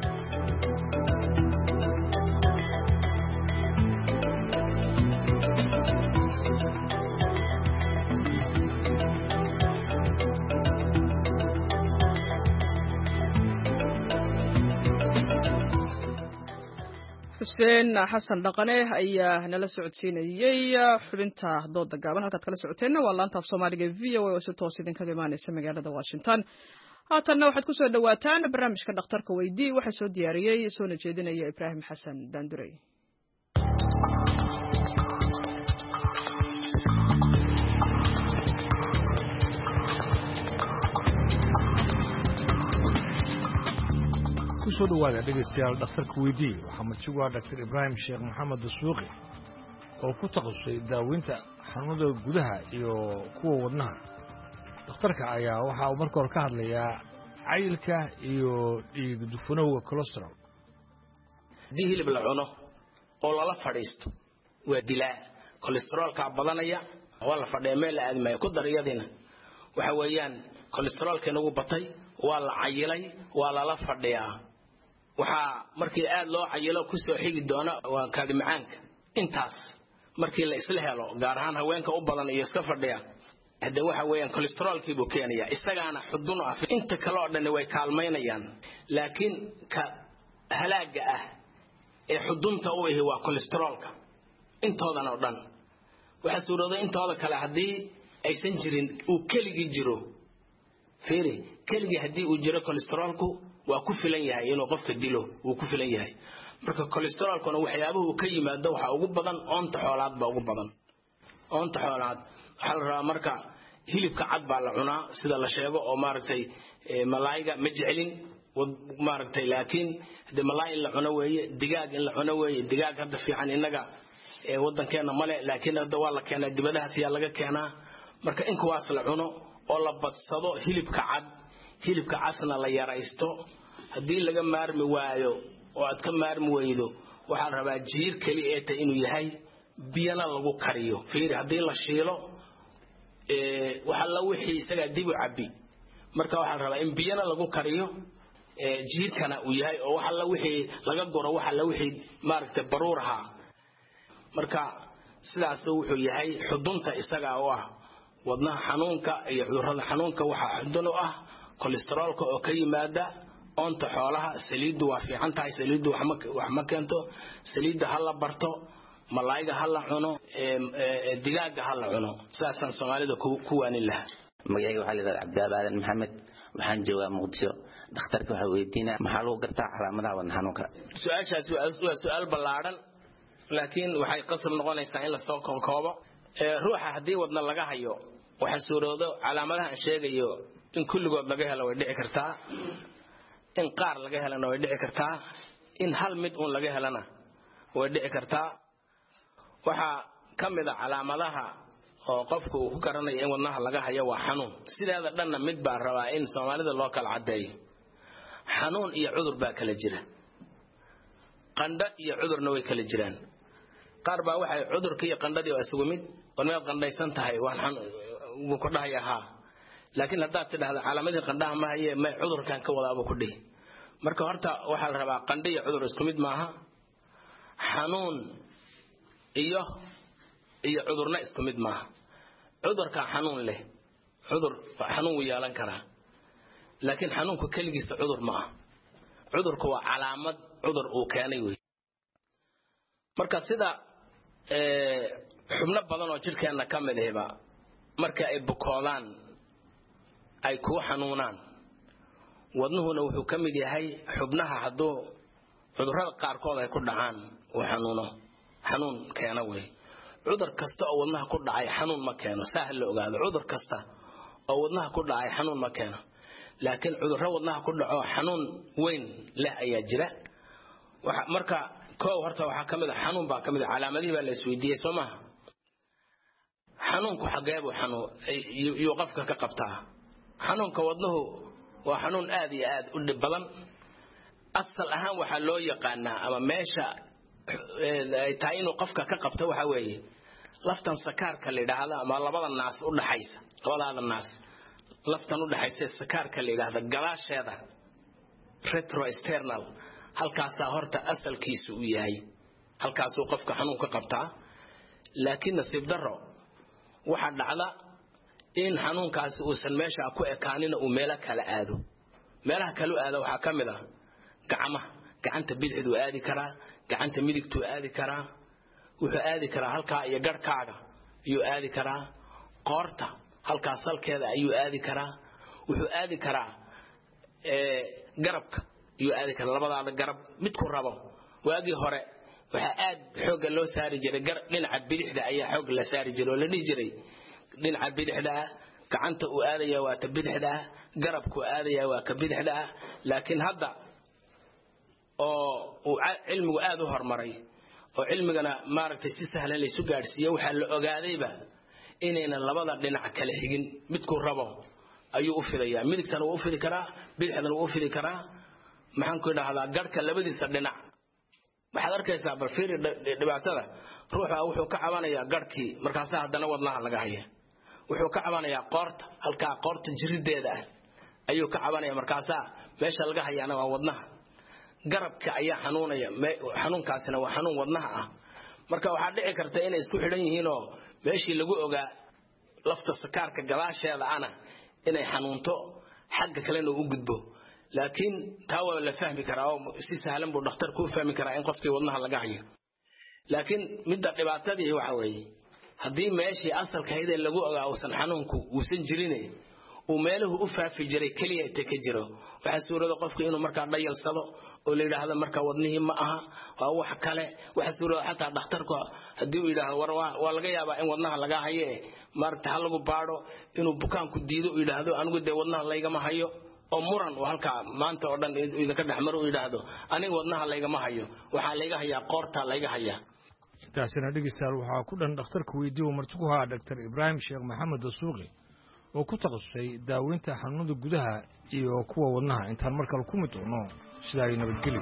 xuseen xasan dhaqane ayaa nala socodsiinayay xubinta dooda gaaban. halkaad kala socoteenna waa laanta af soomaaliga VOA oo si toos idinkaga imaanaysa magaalada Washington. haatanna waxaad ku soo dhawaataan barnaamijka dhakhtarka weydii. waxaa soo diyaariyey soona jeedinaya Ibraahim Xasan Daandurey. kusoo dhawaada dhegaystayaal dhakhtarka weydii. waxaa martigu ah Dr. Ibraahim Sheekh Maxamed Dasuuqi oo ku takhasusay daaweynta xanuunada gudaha iyo kuwa wadnaha. dhakhtarka ayaa waxa uu marka hore ka hadlayaa cayilka iyo dhiig dufanowga cholesterol. haddii hilib la cuno oo lala fadhiisto waa dilaa cholesterolka badanaya. waa la fadhiya meel la aadmayo ku dariyadina waxa weeyaan cholesterolka inagu batay waa la cayilay waa lala fadhiyaa. waxaa markii aad loo cayilo ku soo xigi doona waa kaadi macaanka. intaas markii la isla helo gaar ahaan haweenka u badan iyo iska fadhiya hadda waxa weeyaan cholesterolkii buu keenaya isagaana xudun ah. inta kale oo dhan way kaalmaynayaan laakiin ka halaaga ah ee xudunta u yahay waa cholesterolka. intoodan oo dhan waxa suurooday intooda kale haddii aysan jirin uu keligii jiro fiiri keligii haddii uu jiro cholesterolku waa ku filan yahay inuu qofka dilo wuu ku filan yahay. marka cholesterolkuna waxyaabuhu ka yimaado waxa ugu badan oonta xoolaad baa ugu badan. oonta xoolaad waxa la rabaa marka hilibka cad baa la cunaa sida la sheego oo maaragtay malaayga ma jecelin maaragtay laakiin de malaay in la cuno weeye digaag in la cuno weeye. digaag hadda fiican inaga wadankeena male laakiin hadda waa la keenaa dibadahaas ayaa laga keenaa. marka in kuwaas la cuno oo la badsado hilibka cad. hilibka casna la yaraysto. haddii laga maarmi waayo oo aad ka maarmi weydo waxaa la rabaa jiir keli ee ta inuu yahay biyana lagu kariyo. fiiri haddii la shiilo waxa la wixii isaga dib u cabi. marka waxaa la rabaa in biyana lagu kariyo jiirkana uu yahay oo waxa la wixii laga goro waxa la wixii maaragtay baruuraha. marka sidaas wuxuu yahay xudunta isaga oo ah wadnaha xanuunka iyo cudurrada xanuunka waxa xudun u ah cholesterolka oo ka yimaada oonta xoolaha. saliiddu waa fiican tahay saliiddu wax ma keento. saliidda ha la barto malaayga ha la cuno digaaga ha la cuno. saasaan soomaalida ku waanin lahaa. magacayga waxaa la yidhahdaa cabdibaadan maxamed waxaan joogaa muqdisho. dhakhtarka waxaa weydiinaa maxaa lagu gartaa calaamadaha wadna xanuunka. su-aashaasi waa su-aal ballaadhan laakiin waxay qasab noqonaysaa in lasoo koobkoobo. ruuxa haddii wadna laga hayo waxa suuroodo calaamadaha aan sheegayo in kulligood laga helo way dhici kartaa. in qaar laga helana way dhici kartaa. in hal mid uun laga helana way dhici kartaa. waxaa ka mid a calaamadaha oo qofku uu ku garanayo in wadnaha laga hayo waa xanuun. sideeda dhanna mid baa rabaa in soomaalida loo kala caddeeyo. xanuun iyo cudur baa kala jira. qandho iyo cudurna way kala jiraan. qaar baa waxay cudurka iyo qandhadii waa isugu mid. warmeed qandhaysan tahay waan wuu ku dhahayaa haa laakiin haddaad tidhaahdo calaamadii qandhaha ma haye may cudurkan ka wadaaba ku dhihi. marka horta waxaa la rabaa qandho iyo cudur isku mid maaha. xanuun iyo cudurna isku mid maaha. cudurka xanuun leh cudur xanuun wuu yeelan karaa laakiin xanuunku keligiisa cudur ma ah. cudurku waa calaamad cudur uu keenay wey. marka sida xubno badan oo jirkeenna ka mid ahba marka ay bukoodaan ay ku xanuunaan wadnuhuna wuxuu ka mid yahay xubnaha hadduu cudurrada qaarkood ay ku dhacaan uu xanuun keena wey. cudur kasta oo wadnaha ku dhacay xanuun ma keeno. saa la ogaado cudur kasta oo wadnaha ku dhacay xanuun ma keeno laakiin cudurro wadnaha ku dhaco xanuun weyn leh ayaa jira. marka koow horta waxaa ka mid a xanuun baa ka mid a calaamadihii baa la isweydiiyey soo maaha. xanuunku xagee buu iyo qofka ka qabtaa. xanuunka wadnuhu waa xanuun aad iyo aad u dhib badan asal ahaan waxa loo yaqaanaa ama meesha ay tahay inuu qofka ka qabto waxa weeye laftan sakaarka la yiraahdo ama labada naas u dhaxaysa labada naas laftan u dhaxaysa sakaarka la yiraahdo galaasheeda retroesternal halkaas horta asalkiisu u yahay halkaas uu qofka xanuun ka qabtaa laakiin nasiib darro waxa dhacda in xanuunkaas uusan meesha ku ekaanin uu meel kale aado meelaha kale aado waxa kamid ah gacanta bidixdu aadi karaa gacanta midigtu aadi karaa wuxuu aadi karaa halka iyo garkaaga ayuu aadi karaa qoorta halka salkeeda ayuu aadi karaa wuxuu aadi karaa garabka ayuu aadi karaa labadaada garab mid ku rabo waagi hore waxa aad xoog loo saari jiray dhinaca bidixda ayaa xoog la saari jiray oo la dhigi jiray dhinaca bidixda gacanta uu aadaya waa ta bidixda garabku aadaya waa ka bidixda laakiin hadda oo cilmigu aad u hormaray oo cilmigana maaragtay si sahlan la isu gaarsiiyo waxa la ogaadayba inayna labada dhinac kala xigin midku rabo ayuu u fidayaa midigtana uu u fidi karaa bidixdana uu u fidi karaa maxaan ku idhaahdaa garhka labadiisa dhinac waxaad arkaysaa bal fiiri dhibaatada ruuxa wuxuu ka cabanayaa garhkii markaas haddana wadnaha laga haya wuxuu ka cabanayaa qoorta halka qoorta jirideeda ayuu ka cabanayaa markaas meesha laga hayaana waa wadnaha garabka ayaa xanuunkaasina waa xanuun wadnaha ah marka waxa dhici karta inay isku xidhan yihiin oo meeshii lagu ogaa lafta sakaarka galaasheeda ana inay xanuunto xagga kalena u gudbo laakiin taa waa la fahmi karaa oo si sahlan buu dhakhtarku u fahmi karaa in qofkii wadnaha laga hayo laakiin midda dhibaatadii waxa weeye haddii meeshii asalkeeda lagu ogaa uusan xanuunku uusan jirin uu meeluhu u faafi jiray kaliya inta ka jiro waxa suurada qofku inuu markaa dhayalsado oo la yiraahdo markaa wadnihii ma aha waa wax kale waxa suurada xataa dhakhtarku hadii uu yiraahdo waa laga yaabaa in wadnaha laga hayo marka hal lagu baaro inuu bukaanku diido uu yiraahdo anigu de wadnaha laygama hayo oo muran oo halka maanta oo dhan idinka dhaxmar uu yiraahdo aniga wadnaha laygama hayo waxa layga hayaa qoorta layga hayaa taasina dhigistaal waxa ku dhan dhakhtarku weydiiyo martigu haa Dr. Ibrahim Sheekh Maxamed Dasuuqi oo ku taqasusay daaweynta xanuunada gudaha iyo kuwa wadnaha intaan markale ku mid doono sida ay nabadgelyo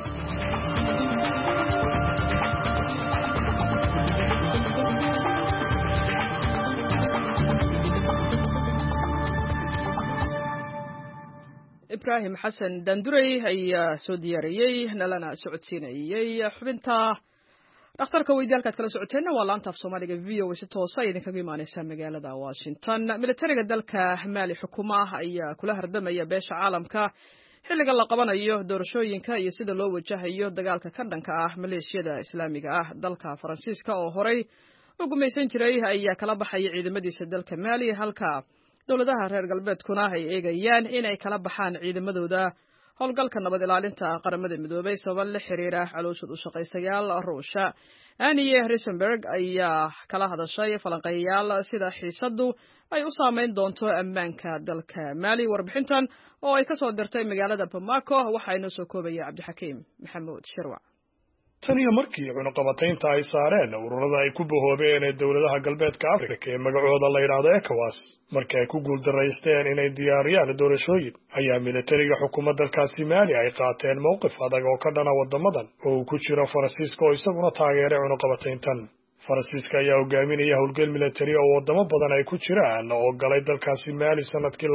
Ibrahim Xasan Danduray ayaa soo diyaariyay nalana socodsiinayay xubinta dhakhtarka weydiyaalkaad kala socoteena waa laanta af Soomaaliga VOA si toos ah idinkaga imaanaysa magaalada Washington militariga dalka Mali xukuumaha ayaa kula hardamaya beesha caalamka xilliga la qabanayo doorashooyinka iyo sida loo wajahayo dagaalka ka dhanka ah maleeshiyada islaamiga ah dalka Faransiiska oo horay u gumaysan jiray ayaa kala baxay ciidamadiisa dalka Mali halka dawladaha reer galbeedkuna ay eegayaan inay kala baxaan ciidamadooda howlgalka nabad ilaalinta qaramada midoobay sabab la xiriira caloosha u shaqaystayaal Ruushka Aniye Risenberg ayaa kala hadashay falanqeeyayaal sida xiisadu ay u saameyn doonto ammaanka dalka Mali warbixintan oo ay ka soo dirtay magaalada Bamako waxa ay noo soo koobaya Cabdixakiim Maxamuud Shirwa tan iyo markii cunaqabataynta ay saareen ururada ay ku bahoobeen ee dawladaha galbeedka Afrika ee magacooda la yiraahdo ECOWAS markii ay ku guuldareysteen inay diyaariyaan doorashooyin ayaa militariga xukuumadda dalkaasi Mali ay qaateen mowqif adag oo ka dhana wadamadan oo ku jira Faransiiska oo isaguna taageeray cunaqabatayntan Faransiiska ayaa hogaaminaya howlgal militari oo wadamo badan ay ku jiraan oo galay dalkaasi Mali sanadkii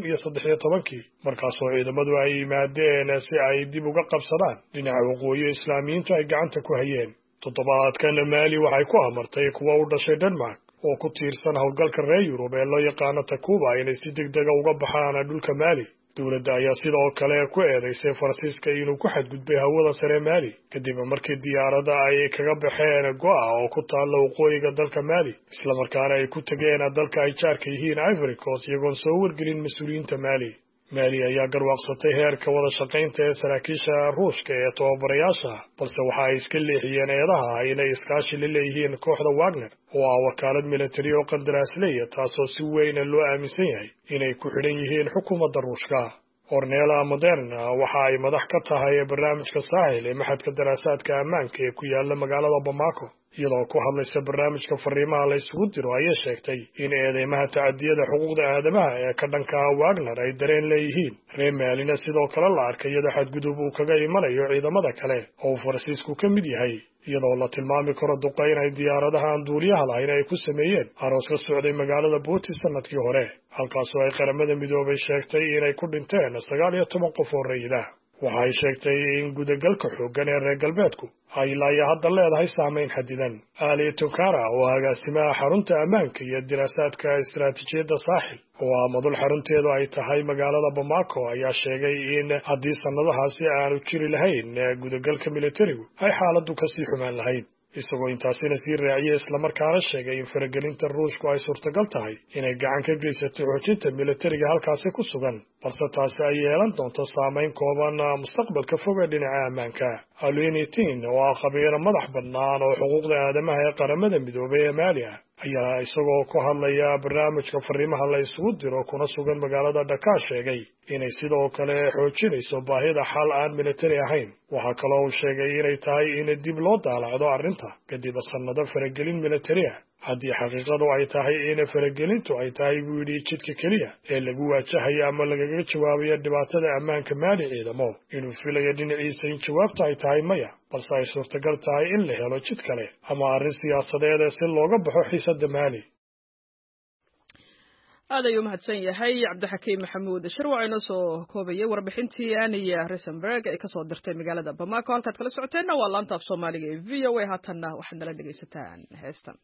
2013 markaas oo ciidamadu ay yimaadeen si ay dib uga qabsadaan dhinaca waqooyi islaamiyiintu ay gacanta ku hayeen toddobaadkan Mali waxay ku amartay kuwa u dhashay Denmark oo ku tiirsan howlgalka reer Yurub ee loo yaqaan Takuba inay si degdeg ah uga baxaan dhulka Mali dawladda ayaa sidoo kale ku eedeysay Faransiiska inuu ku xadgudbay hawada sare Mali kadib markii diyaarada ay kaga baxeen Goa oo ku taalla waqooyiga dalka Mali isla markaana ay ku tageen dalka ay jaarka yihiin Ivory Coast iyagoon soo wargelin mas'uuliyiinta Mali ayaa garwaaqsatay heerka wada shaqaynta ee saraakiisha Ruushka ee tababarayaasha balse waxa ay iska leexiyeen eedaha inay iskaashi la leeyihiin kooxda Wagner oo ah wakaalad militari oo qandaraasley taasoo si weyn loo aaminsan yahay inay ku xidhan yihiin xukuumadda Ruushka Ornella Moderna waxa ay madax ka tahay barnaamijka Sahel ee maxadka daraasaadka ammaanka ee ku yaala magaalada Bamako iyadoo ku hadlaysa barnaamijka fariimaha la isugu diro ayay sheegtay in eedeymaha tacadiyada xuquuqda aadamaha ee ka dhanka Wagner ay dareen leeyihiin reer Maalina sidoo kale la arkay iyadoo xadgudub uu kaga imanayo ciidamada kale oo Faransiisku ka mid yahay iyadoo la tilmaami karo duqeyn ay diyaaradaha aan duuliyaha lahayn ay ku sameeyeen aroos ka socday magaalada Buuti sanadkii hore halkaasoo ay qaramada midoobay sheegtay inay ku dhinteen 19 qof oo rayid ah waxa ay sheegtay in gudagalka xooggan ee reer galbeedku ay ilaa hadda leedahay saameyn xadidan Ali Tunkara oo agaasimaha xarunta ammaanka iyo diraasaadka istiraatiijiyadda saaxil oo madul xarunteedu ay tahay magaalada Bamako ayaa sheegay in haddii sanadahaasi aanu jiri lahayn gudagalka militarigu ay xaaladdu ka sii xumaan lahayd isagoo intaasina sii raaciyay isla markaana sheegay in faragelinta Ruushku ay suurtagal tahay inay gacan ka geysato xoojinta militariga halkaasi ku sugan balse taasi ay yeelan doonto saameyn kooban mustaqbalka fog ee dhinaca ammaanka Alwinitin oo khabiir madax bannaan oo xuquuqda aadamaha ee qaramada midoobay ee Maaliya ayaa isagoo ku hadlaya barnaamijka fariimaha la isugu diro kuna sugan magaalada Dhaka sheegay inay sidoo kale xoojinayso baahida xal aan militari ahayn waxa kale oo uu sheegay inay tahay in dib loo daalacdo arrinta kadib sanado faragelin militari ah haddii xaqiiqadu ay tahay in faragelintu ay tahay buu yidhi jidka keliya ee lagu waajahayo ama lagaga jawaabayo dhibaatada ammaanka Maali ciidamo inuu filayo dhinaciisa in jawaabta ay tahay maya balse ay suurtagal tahay in la helo jid kale ama arrin siyaasadeed si looga baxo xiisadda Maali aad ayuu mahadsan yahay Cabdixakiim Maxamuud Shirwac inoo soo koobayay warbixintii Aniya Rosenberg ay ka soo dirtay magaalada Bamako halkaad kala socoteenna waa laanta af Soomaaliga ee VOA haatanna waxaad nala dhegaysataan heestan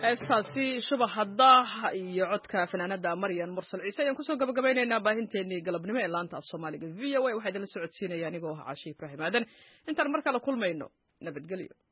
heestaasi shubahada iyo codka fanaanada Maryan Mursal Ciise ayaan kusoo gabagabaynaynaa baahinteenii galabnimo ee laanta af Soomaaliga VOA waxaa idin la socodsiinaya anigoo ah Caashi Ibraahim Aadan intaan markale kulmayno nabadgelyo